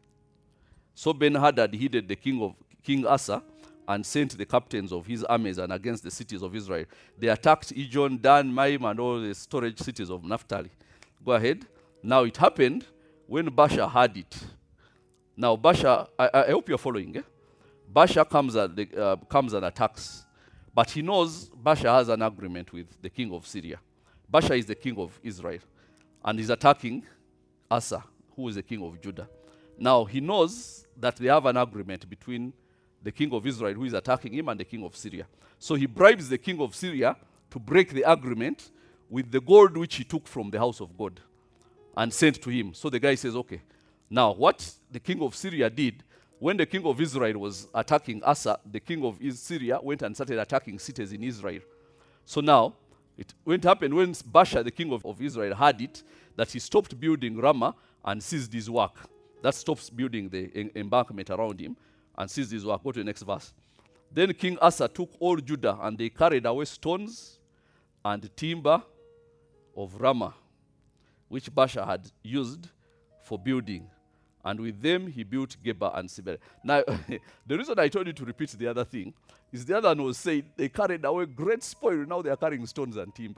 So Ben-Hadad heeded the King Asa, and sent the captains of his armies and against the cities of Israel. They attacked Ijon, Dan, Maim, and all the storage cities of Naphtali. Go ahead. Now it happened, when Baasha heard it, now Baasha, I hope you're following, eh? Baasha comes and attacks, but he knows Baasha has an agreement with the king of Syria. Baasha is the king of Israel, and he's attacking Asa, who is the king of Judah. Now he knows that they have an agreement between the king of Israel, who is attacking him, and the king of Syria. So he bribes the king of Syria to break the agreement with the gold which he took from the house of God and sent to him. So the guy says, okay. Now what the king of Syria did, when the king of Israel was attacking Asa, the king of Syria went and started attacking cities in Israel. So now, it went happen when Baasha, the king of Israel, heard it, that he stopped building Ramah and ceased his work. That stops building the embankment around him and ceased his work. Go to the next verse. Then King Asa took all Judah, and they carried away stones and timber of Ramah, which Baasha had used for building. And with them he built Geba and Sibel. Now, the reason I told you to repeat the other thing is the other one was saying they carried away great spoil. Now they are carrying stones and timber.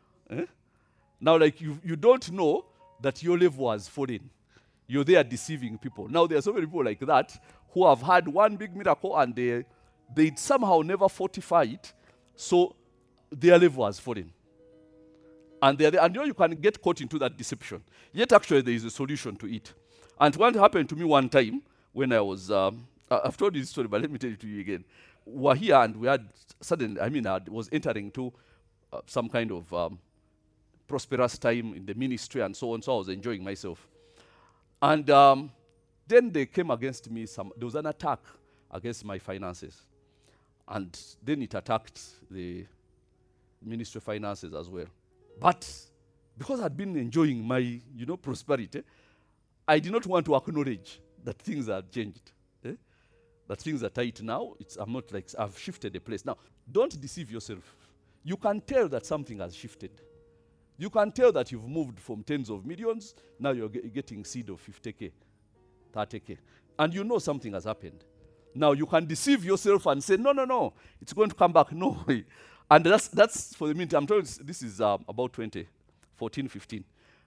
Now, like you don't know that your level has fallen. You're there deceiving people. Now there are so many people like that who have had one big miracle and they somehow never fortify it, so their level has fallen. And you know you can get caught into that deception. Yet actually there is a solution to it. And what happened to me one time when I was, I've told you this story, but let me tell it to you again. We were here and we had suddenly, I was entering into some kind of prosperous time in the ministry and so on, so I was enjoying myself. And then they came against me, there was an attack against my finances. And then it attacked the ministry finances as well. But because I'd been enjoying my, prosperity, I did not want to acknowledge that things have changed. That things are tight now. I'm not like, I've shifted the place. Now, don't deceive yourself. You can tell that something has shifted. You can tell that you've moved from tens of millions, now you're getting seed of 50K, 30K. And you know something has happened. Now you can deceive yourself and say, no, it's going to come back. No way. And that's for the meantime. I'm telling you, this is about 2014, 15,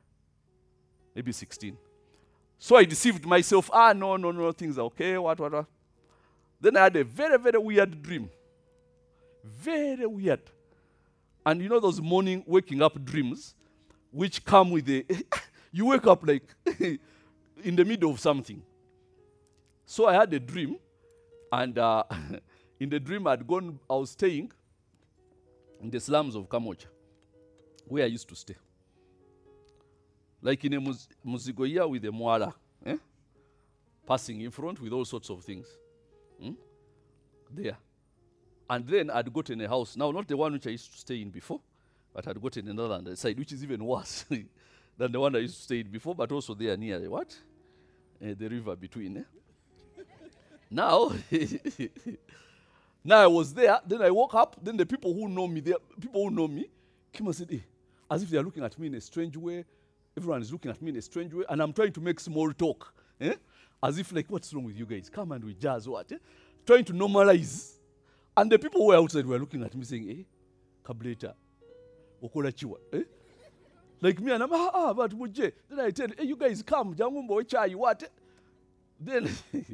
maybe 16. So I deceived myself. No, things are okay, what. Then I had a very, very weird dream. Very weird. And you know those morning waking up dreams, which come with you wake up like in the middle of something. So I had a dream, and in the dream I was staying in the slums of Kamocha, where I used to stay. Like in a Muzigoya with a Mwala, passing in front with all sorts of things. There. And then I'd gotten a house. Now, not the one which I used to stay in before, but I'd gotten another on the side, which is even worse than the one I used to stay in before, but also there near the what? The river between. Now, now I was there, then I woke up, then the people who know me came and said, as if they are looking at me in a strange way. Everyone is looking at me in a strange way, and I'm trying to make small talk. As if like, what's wrong with you guys? Come and we jazz what? Trying to normalize. And the people who were outside were looking at me saying, Kableta, Okola Chiwa. Like me, and I'm, but Muje. Then I tell, you guys come, Jangumbo, Chai, what? Then,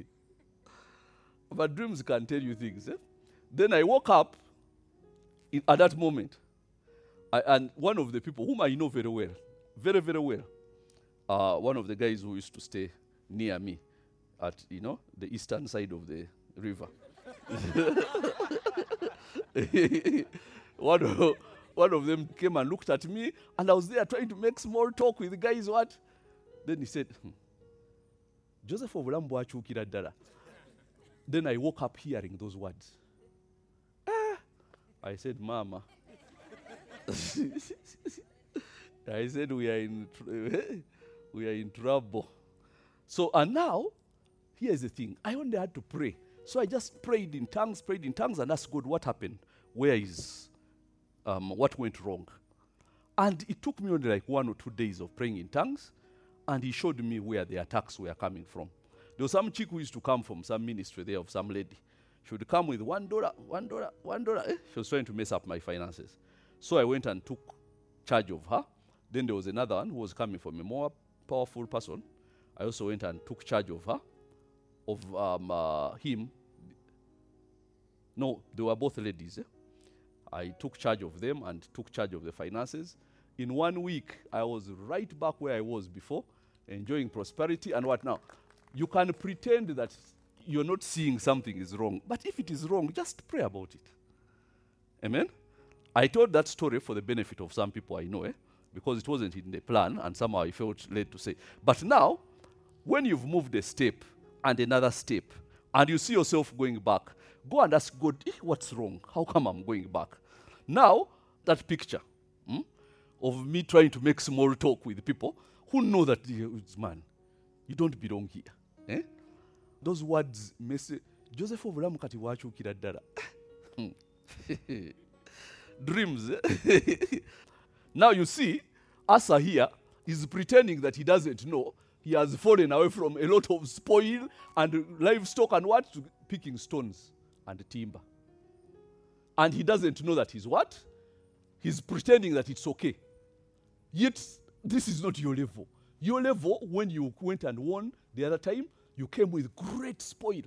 but dreams can tell you things. Then I woke up at that moment. And one of the people whom I know very well, very, very well, one of the guys who used to stay near me at, the eastern side of the river. One of them came and looked at me, and I was there trying to make small talk with the guys. What? Then he said, Joseph of Lamboachu Kiradara. Then I woke up hearing those words. I said, Mama. I said, we are in trouble. So, and now, here's the thing. I only had to pray. So I just prayed in tongues, and asked God what happened. Where is, what went wrong? And it took me only like 1 or 2 days of praying in tongues, and he showed me where the attacks were coming from. There was some chick who used to come from some ministry there of some lady. She would come with $1. She was trying to mess up my finances. So I went and took charge of her. Then there was another one who was coming from a more powerful person, I also went and took charge of her, of him. No, they were both ladies. I took charge of them and took charge of the finances. In 1 week, I was right back where I was before, enjoying prosperity. And what now? You can pretend that you're not seeing something is wrong. But if it is wrong, just pray about it. Amen? I told that story for the benefit of some people I know, because it wasn't in the plan, and somehow I felt led to say. But now, when you've moved a step and another step, and you see yourself going back, go and ask God, what's wrong? How come I'm going back? Now, that picture of me trying to make small talk with people who know that, man, you don't belong here. Those words, Joseph obulamu kati wachukira ddala. Dreams. Now you see, Asa here is pretending that he doesn't know. He has fallen away from a lot of spoil and livestock and what? To picking stones and timber. And he doesn't know that he's what? He's pretending that it's okay. Yet, this is not your level. Your level, when you went and won the other time, you came with great spoil.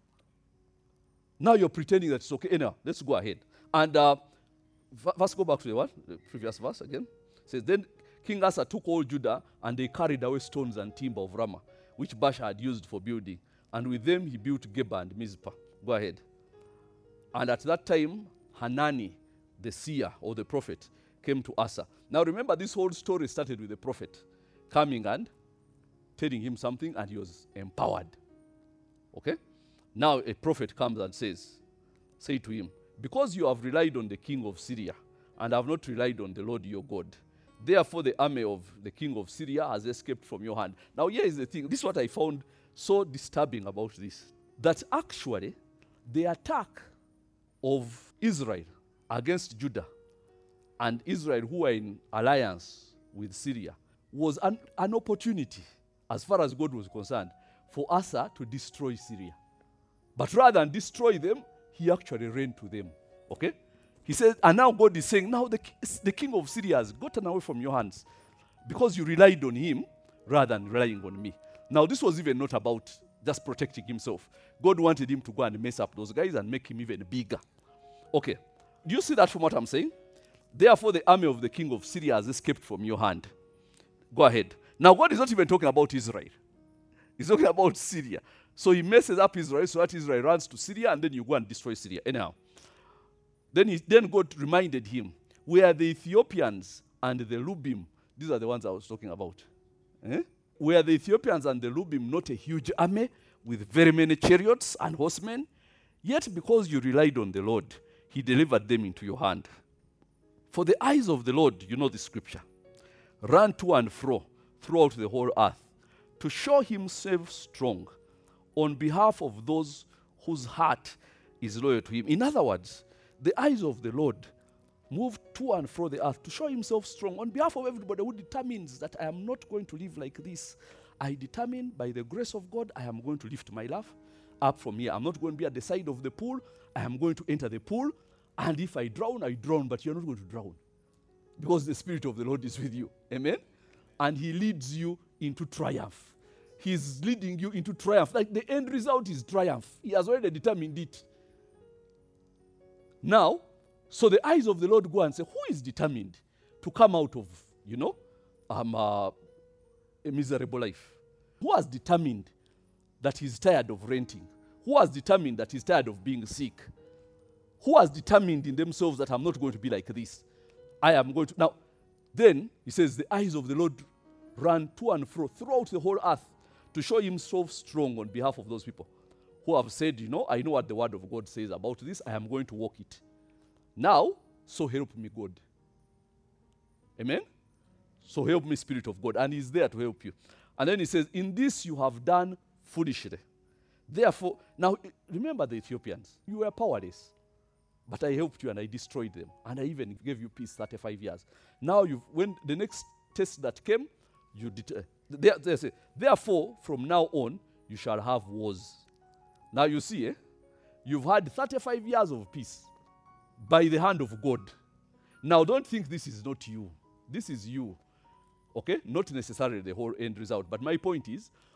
Now you're pretending that it's okay. Anyhow, let's go ahead. And first go back to the previous verse again. It says, then King Asa took all Judah, and they carried away stones and timber of Ramah, which Baasha had used for building. And with them he built Geba and Mizpah. Go ahead. And at that time, Hanani, the seer or the prophet, came to Asa. Now remember, this whole story started with the prophet coming and telling him something, and he was empowered. Okay? Now a prophet comes and say to him, because you have relied on the king of Syria and have not relied on the Lord your God, therefore the army of the king of Syria has escaped from your hand. Now here is the thing. This is what I found so disturbing about this. That actually the attack of Israel against Judah and Israel, who were in alliance with Syria, was an opportunity, as far as God was concerned, for Asa to destroy Syria. But rather than destroy them, he actually ran to them. Okay? He says, and now God is saying, now the king of Syria has gotten away from your hands because you relied on him rather than relying on me. Now this was even not about just protecting himself. God wanted him to go and mess up those guys and make him even bigger. Okay. Do you see that from what I'm saying? Therefore the army of the king of Syria has escaped from your hand. Go ahead. Now God is not even talking about Israel. He's talking about Syria. So he messes up Israel so that Israel runs to Syria, and then you go and destroy Syria. Anyhow. Then God reminded him, were the Ethiopians and the Lubim, these are the ones I was talking about. Were the Ethiopians and the Lubim not a huge army with very many chariots and horsemen? Yet because you relied on the Lord, he delivered them into your hand. For the eyes of the Lord, you know the scripture, run to and fro throughout the whole earth to show himself strong on behalf of those whose heart is loyal to him. In other words, the eyes of the Lord move to and fro the earth to show himself strong on behalf of everybody who determines that I am not going to live like this. I determine by the grace of God, I am going to lift my life up from here. I'm not going to be at the side of the pool. I am going to enter the pool. And if I drown, I drown, but you're not going to drown. Because the Spirit of the Lord is with you. Amen? And he leads you into triumph. He's leading you into triumph. Like the end result is triumph. He has already determined it. Now, so the eyes of the Lord go and say, who is determined to come out of, a miserable life? Who has determined that he's tired of renting? Who has determined that he's tired of being sick? Who has determined in themselves that I'm not going to be like this? I am going to. Now, then, he says, the eyes of the Lord run to and fro throughout the whole earth to show himself strong on behalf of those people who have said, I know what the word of God says about this. I am going to walk it. Now, so help me God. Amen? So help me, Spirit of God. And he's there to help you. And then he says, in this you have done foolishly. Therefore, now remember the Ethiopians. You were powerless. But I helped you and I destroyed them. And I even gave you peace 35 years. Now, when the next test that came, you did. They say, therefore, from now on, you shall have wars. Now you see, you've had 35 years of peace by the hand of God. Now don't think this is not you. This is you. Okay? Not necessarily the whole end result. But my point is,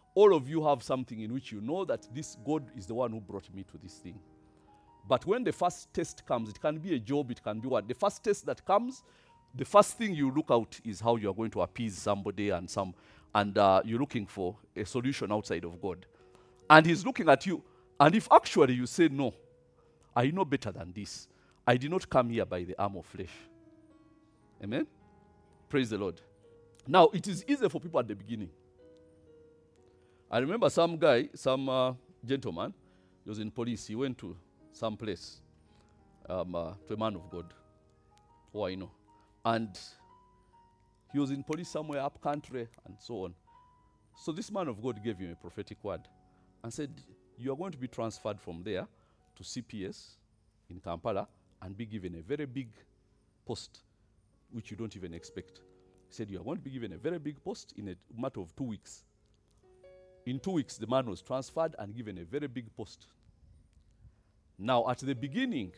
all of you have something in which you know that this God is the one who brought me to this thing. But when the first test comes, it can be a job, it can be what? The first test that comes, the first thing you look out is how you are going to appease somebody and you're looking for a solution outside of God. And he's looking at you. And if actually you say, no, I know better than this. I did not come here by the arm of flesh. Amen? Praise the Lord. Now, it is easier for people at the beginning. I remember some gentleman, he was in police. He went to some place, to a man of God, who I know. And he was in police somewhere up country and so on. So this man of God gave him a prophetic word and said, you are going to be transferred from there to CPS in Kampala and be given a very big post, which you don't even expect. He said, you are going to be given a very big post in a matter of 2 weeks. In 2 weeks, the man was transferred and given a very big post. Now, at the beginning,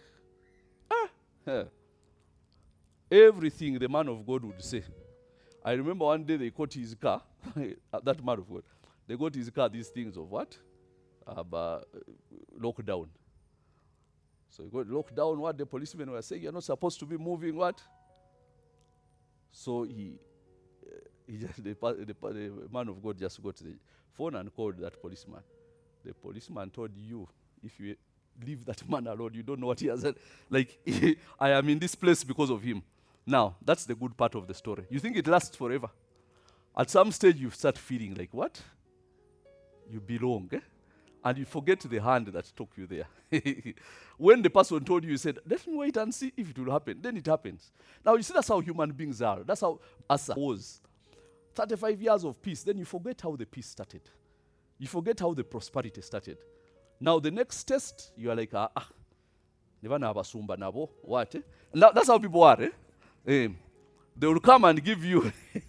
everything the man of God would say. I remember one day they caught his car, that man of God, they got his car, these things of what? Lockdown. So he got locked down, what the policemen were saying, you're not supposed to be moving, what? So the man of God just got the phone and called that policeman. The policeman told you, if you leave that man alone, you don't know what he has said. Like, I am in this place because of him. Now, that's the good part of the story. You think it lasts forever. At some stage, you start feeling like, what? You belong, eh? And you forget the hand that took you there. When the person told you said, let me wait and see if it will happen. Then it happens. Now, you see, that's how human beings are. That's how Asa was. 35 years of peace. Then you forget how the peace started. You forget how the prosperity started. Now, the next test, you are like, never know basumba nabo. What? Now, that's how people are, eh? They will come and give you,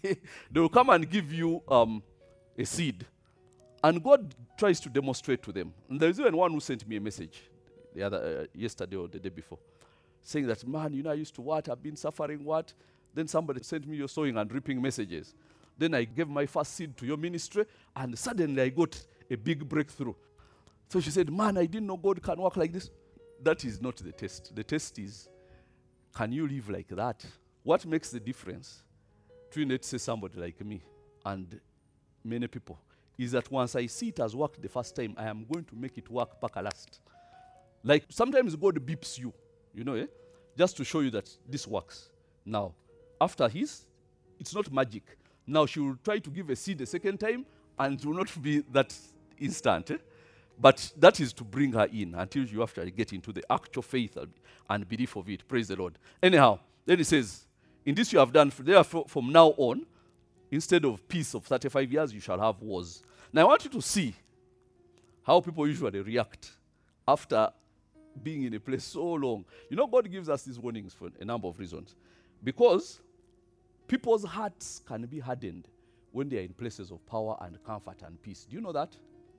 a seed. And God tries to demonstrate to them. And there is even one who sent me a message yesterday or the day before, saying that, man, I used to what? I've been suffering what? Then somebody sent me your sowing and reaping messages. Then I gave my first seed to your ministry, and suddenly I got a big breakthrough. So she said, man, I didn't know God can work like this. That is not the test. The test is, can you live like that? What makes the difference between, let's say, somebody like me and many people is that once I see it has worked the first time, I am going to make it work paka last. Like sometimes God beeps you, just to show you that this works. Now, after it's not magic. Now she will try to give a seed a second time, and it will not be that instant. But that is to bring her in until you actually get into the actual faith and belief of it. Praise the Lord. Anyhow, then it says, in this you have done, therefore from now on, instead of peace of 35 years, you shall have wars. Now I want you to see how people usually react after being in a place so long. God gives us these warnings for a number of reasons. Because people's hearts can be hardened when they are in places of power and comfort and peace. Do you know that?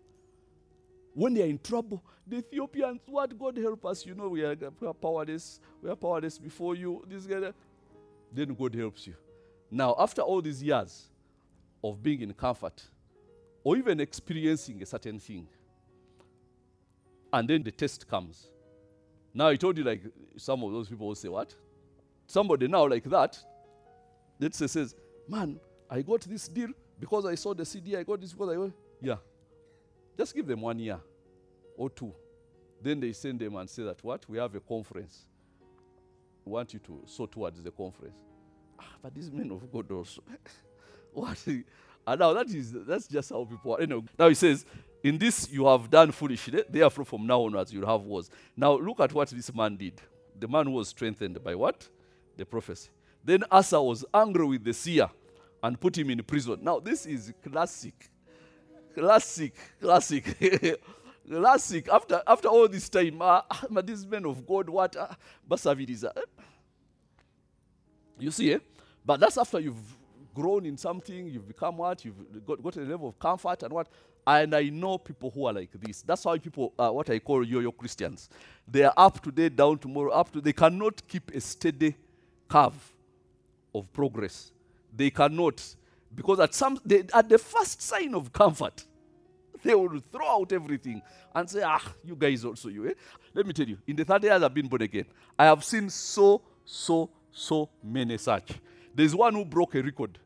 When they are in trouble, the Ethiopians, what? God help us, we are powerless. We are powerless before you. Then God helps you. Now, after all these years of being in comfort, or even experiencing a certain thing, and then the test comes. Now, I told you, like, some of those people will say, what? Somebody now like that, let's say, says, man, I got this deal because I saw the CD, I got this because yeah. Just give them 1 year or 2. Then they send them and say that, what? We have a conference. We want you to sow towards the conference. But these men of God also. What? And now that's just how people are. Now he says, in this you have done foolishly, therefore from now onwards you'll have wars. Now look at what this man did. The man was strengthened by what? The prophecy. Then Asa was angry with the seer and put him in prison. Now this is classic. Classic. After all this time, these men of God, what? You see, But that's after you've grown in something, you've become what? You've got a level of comfort and what? And I know people who are like this. That's why people are what I call yo-yo Christians. They are up today, down tomorrow, they cannot keep a steady curve of progress. They cannot. Because at the first sign of comfort, They would throw out everything and say, you guys also, you. Let me tell you, in the 30 years I've been born again, I have seen so many such. There's one who broke a record.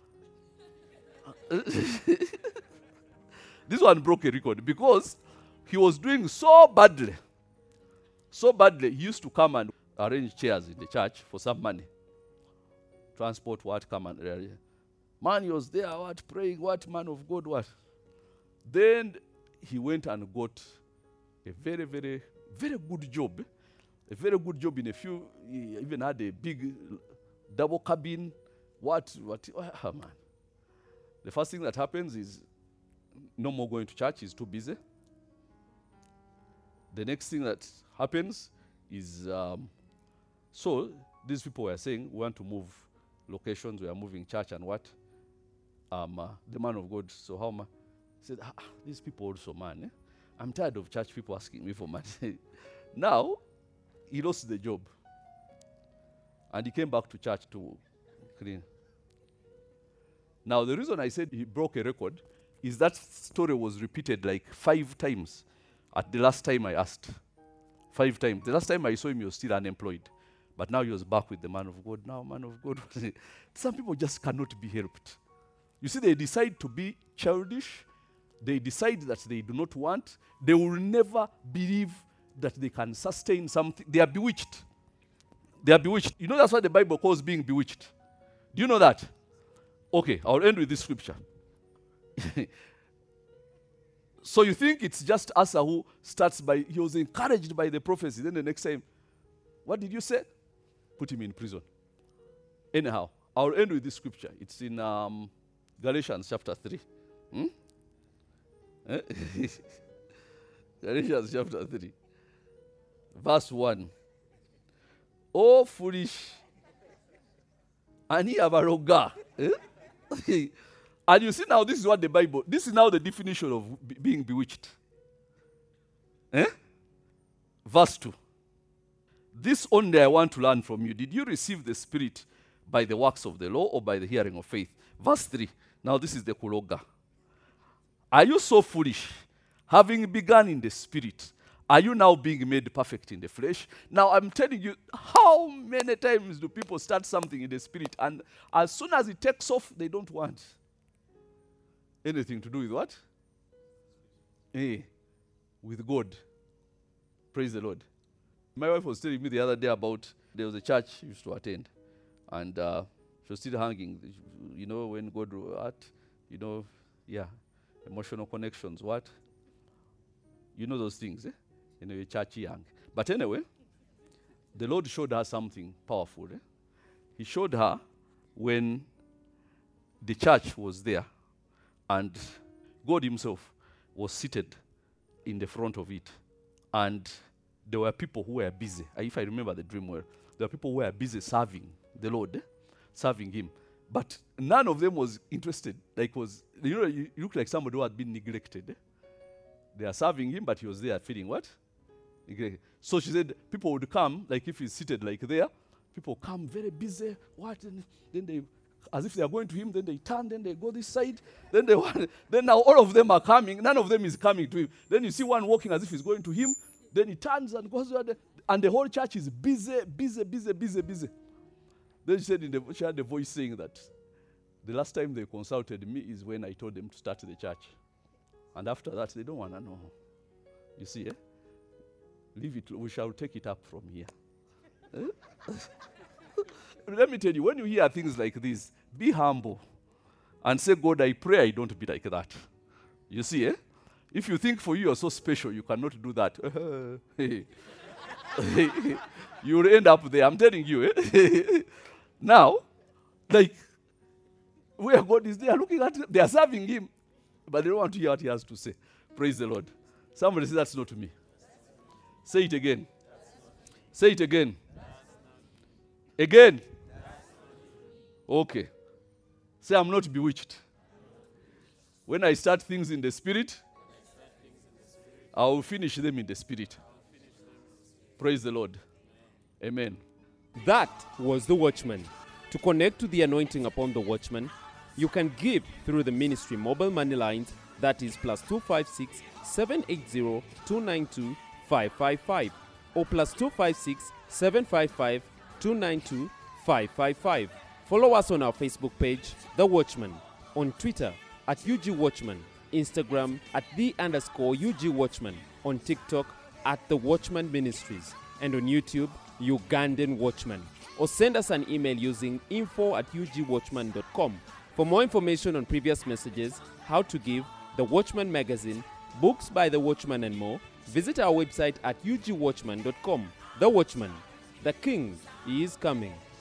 This one broke a record because he was doing so badly. So badly, he used to come and arrange chairs in the church for some money. Transport what, come and man, he was there, what, praying, what, man of God, what. Then he went and got a very good job. A very good job in a few, he even had a big double cabin. What, man. The first thing that happens is no more going to church, he's too busy. The next thing that happens is, so these people were saying, we want to move locations, we are moving church and what? The man of God, so how much? He said, these people also, man, I'm tired of church people asking me for money. Now, he lost the job. And he came back to church to clean. Now, the reason I said he broke a record is that story was repeated like 5 times at the last time I asked. 5 times. The last time I saw him, he was still unemployed. But now he was back with the man of God. Now, man of God. Some people just cannot be helped. You see, they decide to be childish. They decide that they do not want. They will never believe that they can sustain something. They are bewitched. They are bewitched. You know that's what the Bible calls being bewitched. Do you know that? Okay, I'll end with this scripture. So you think it's just Asa who starts by, he was encouraged by the prophecy. Then the next time, what did you say? Put him in prison. Anyhow, I'll end with this scripture. It's in Galatians chapter 3. Galatians chapter 3. Verse 1. Oh, foolish. Ani abaroga. And you see now, this is what the Bible, this is now the definition of being bewitched. Verse 2. This only I want to learn from you. Did you receive the Spirit by the works of the law or by the hearing of faith? Verse 3. Now this is the Kuloga. Are you so foolish, having begun in the Spirit? Are you now being made perfect in the flesh? Now I'm telling you, how many times do people start something in the Spirit and as soon as it takes off, they don't want anything to do with what? With God. Praise the Lord. My wife was telling me the other day about, there was a church she used to attend, and she was still hanging. You know, when God, emotional connections, what? You know those things, Anyway, church young. But anyway, the Lord showed her something powerful. He showed her when the church was there, and God himself was seated in the front of it. And there were people who were busy. If I remember the dream well, there were people who were busy serving the Lord, serving him. But none of them was interested. You look like somebody who had been neglected. They are serving him, but he was there feeling what? Neglected. So she said people would come, like if he's seated like there, people come very busy, what? And then they, as if they are going to him, then they turn, then they go this side, then now all of them are coming, none of them is coming to him. Then you see one walking as if he's going to him, then he turns and goes, and the whole church is busy. Then she said, she had a voice saying that the last time they consulted me is when I told them to start the church. And after that, they don't want to know. You see, leave it, we shall take it up from here. Let me tell you, when you hear things like this, be humble and say, God, I pray I don't be like that. You see, if you think for you are so special, you cannot do that. You'll end up there, I'm telling you. Now, like, where God is there looking at him, they are serving him, but they don't want to hear what he has to say. Praise the Lord. Somebody say, that's not me. Say it again. Say it again. Again. Okay. Say, I'm not bewitched. When I start things in the Spirit, I will finish them in the Spirit. Praise the Lord. Amen. That was The Watchman. To connect to the anointing upon The Watchman, you can give through the ministry mobile money lines That is plus 256 780 292 555 or plus 256 755 292 555. Follow us on our Facebook page, The Watchman, on Twitter at UG Watchman, Instagram at @the_UG Watchman, on TikTok at The Watchman Ministries, and on YouTube, Ugandan Watchman. Or send us an email using info@ugwatchman.com. For more information on previous messages, how to give, The Watchman magazine, books by The Watchman and more, visit our website at ugwatchman.com. The Watchman, the King is coming.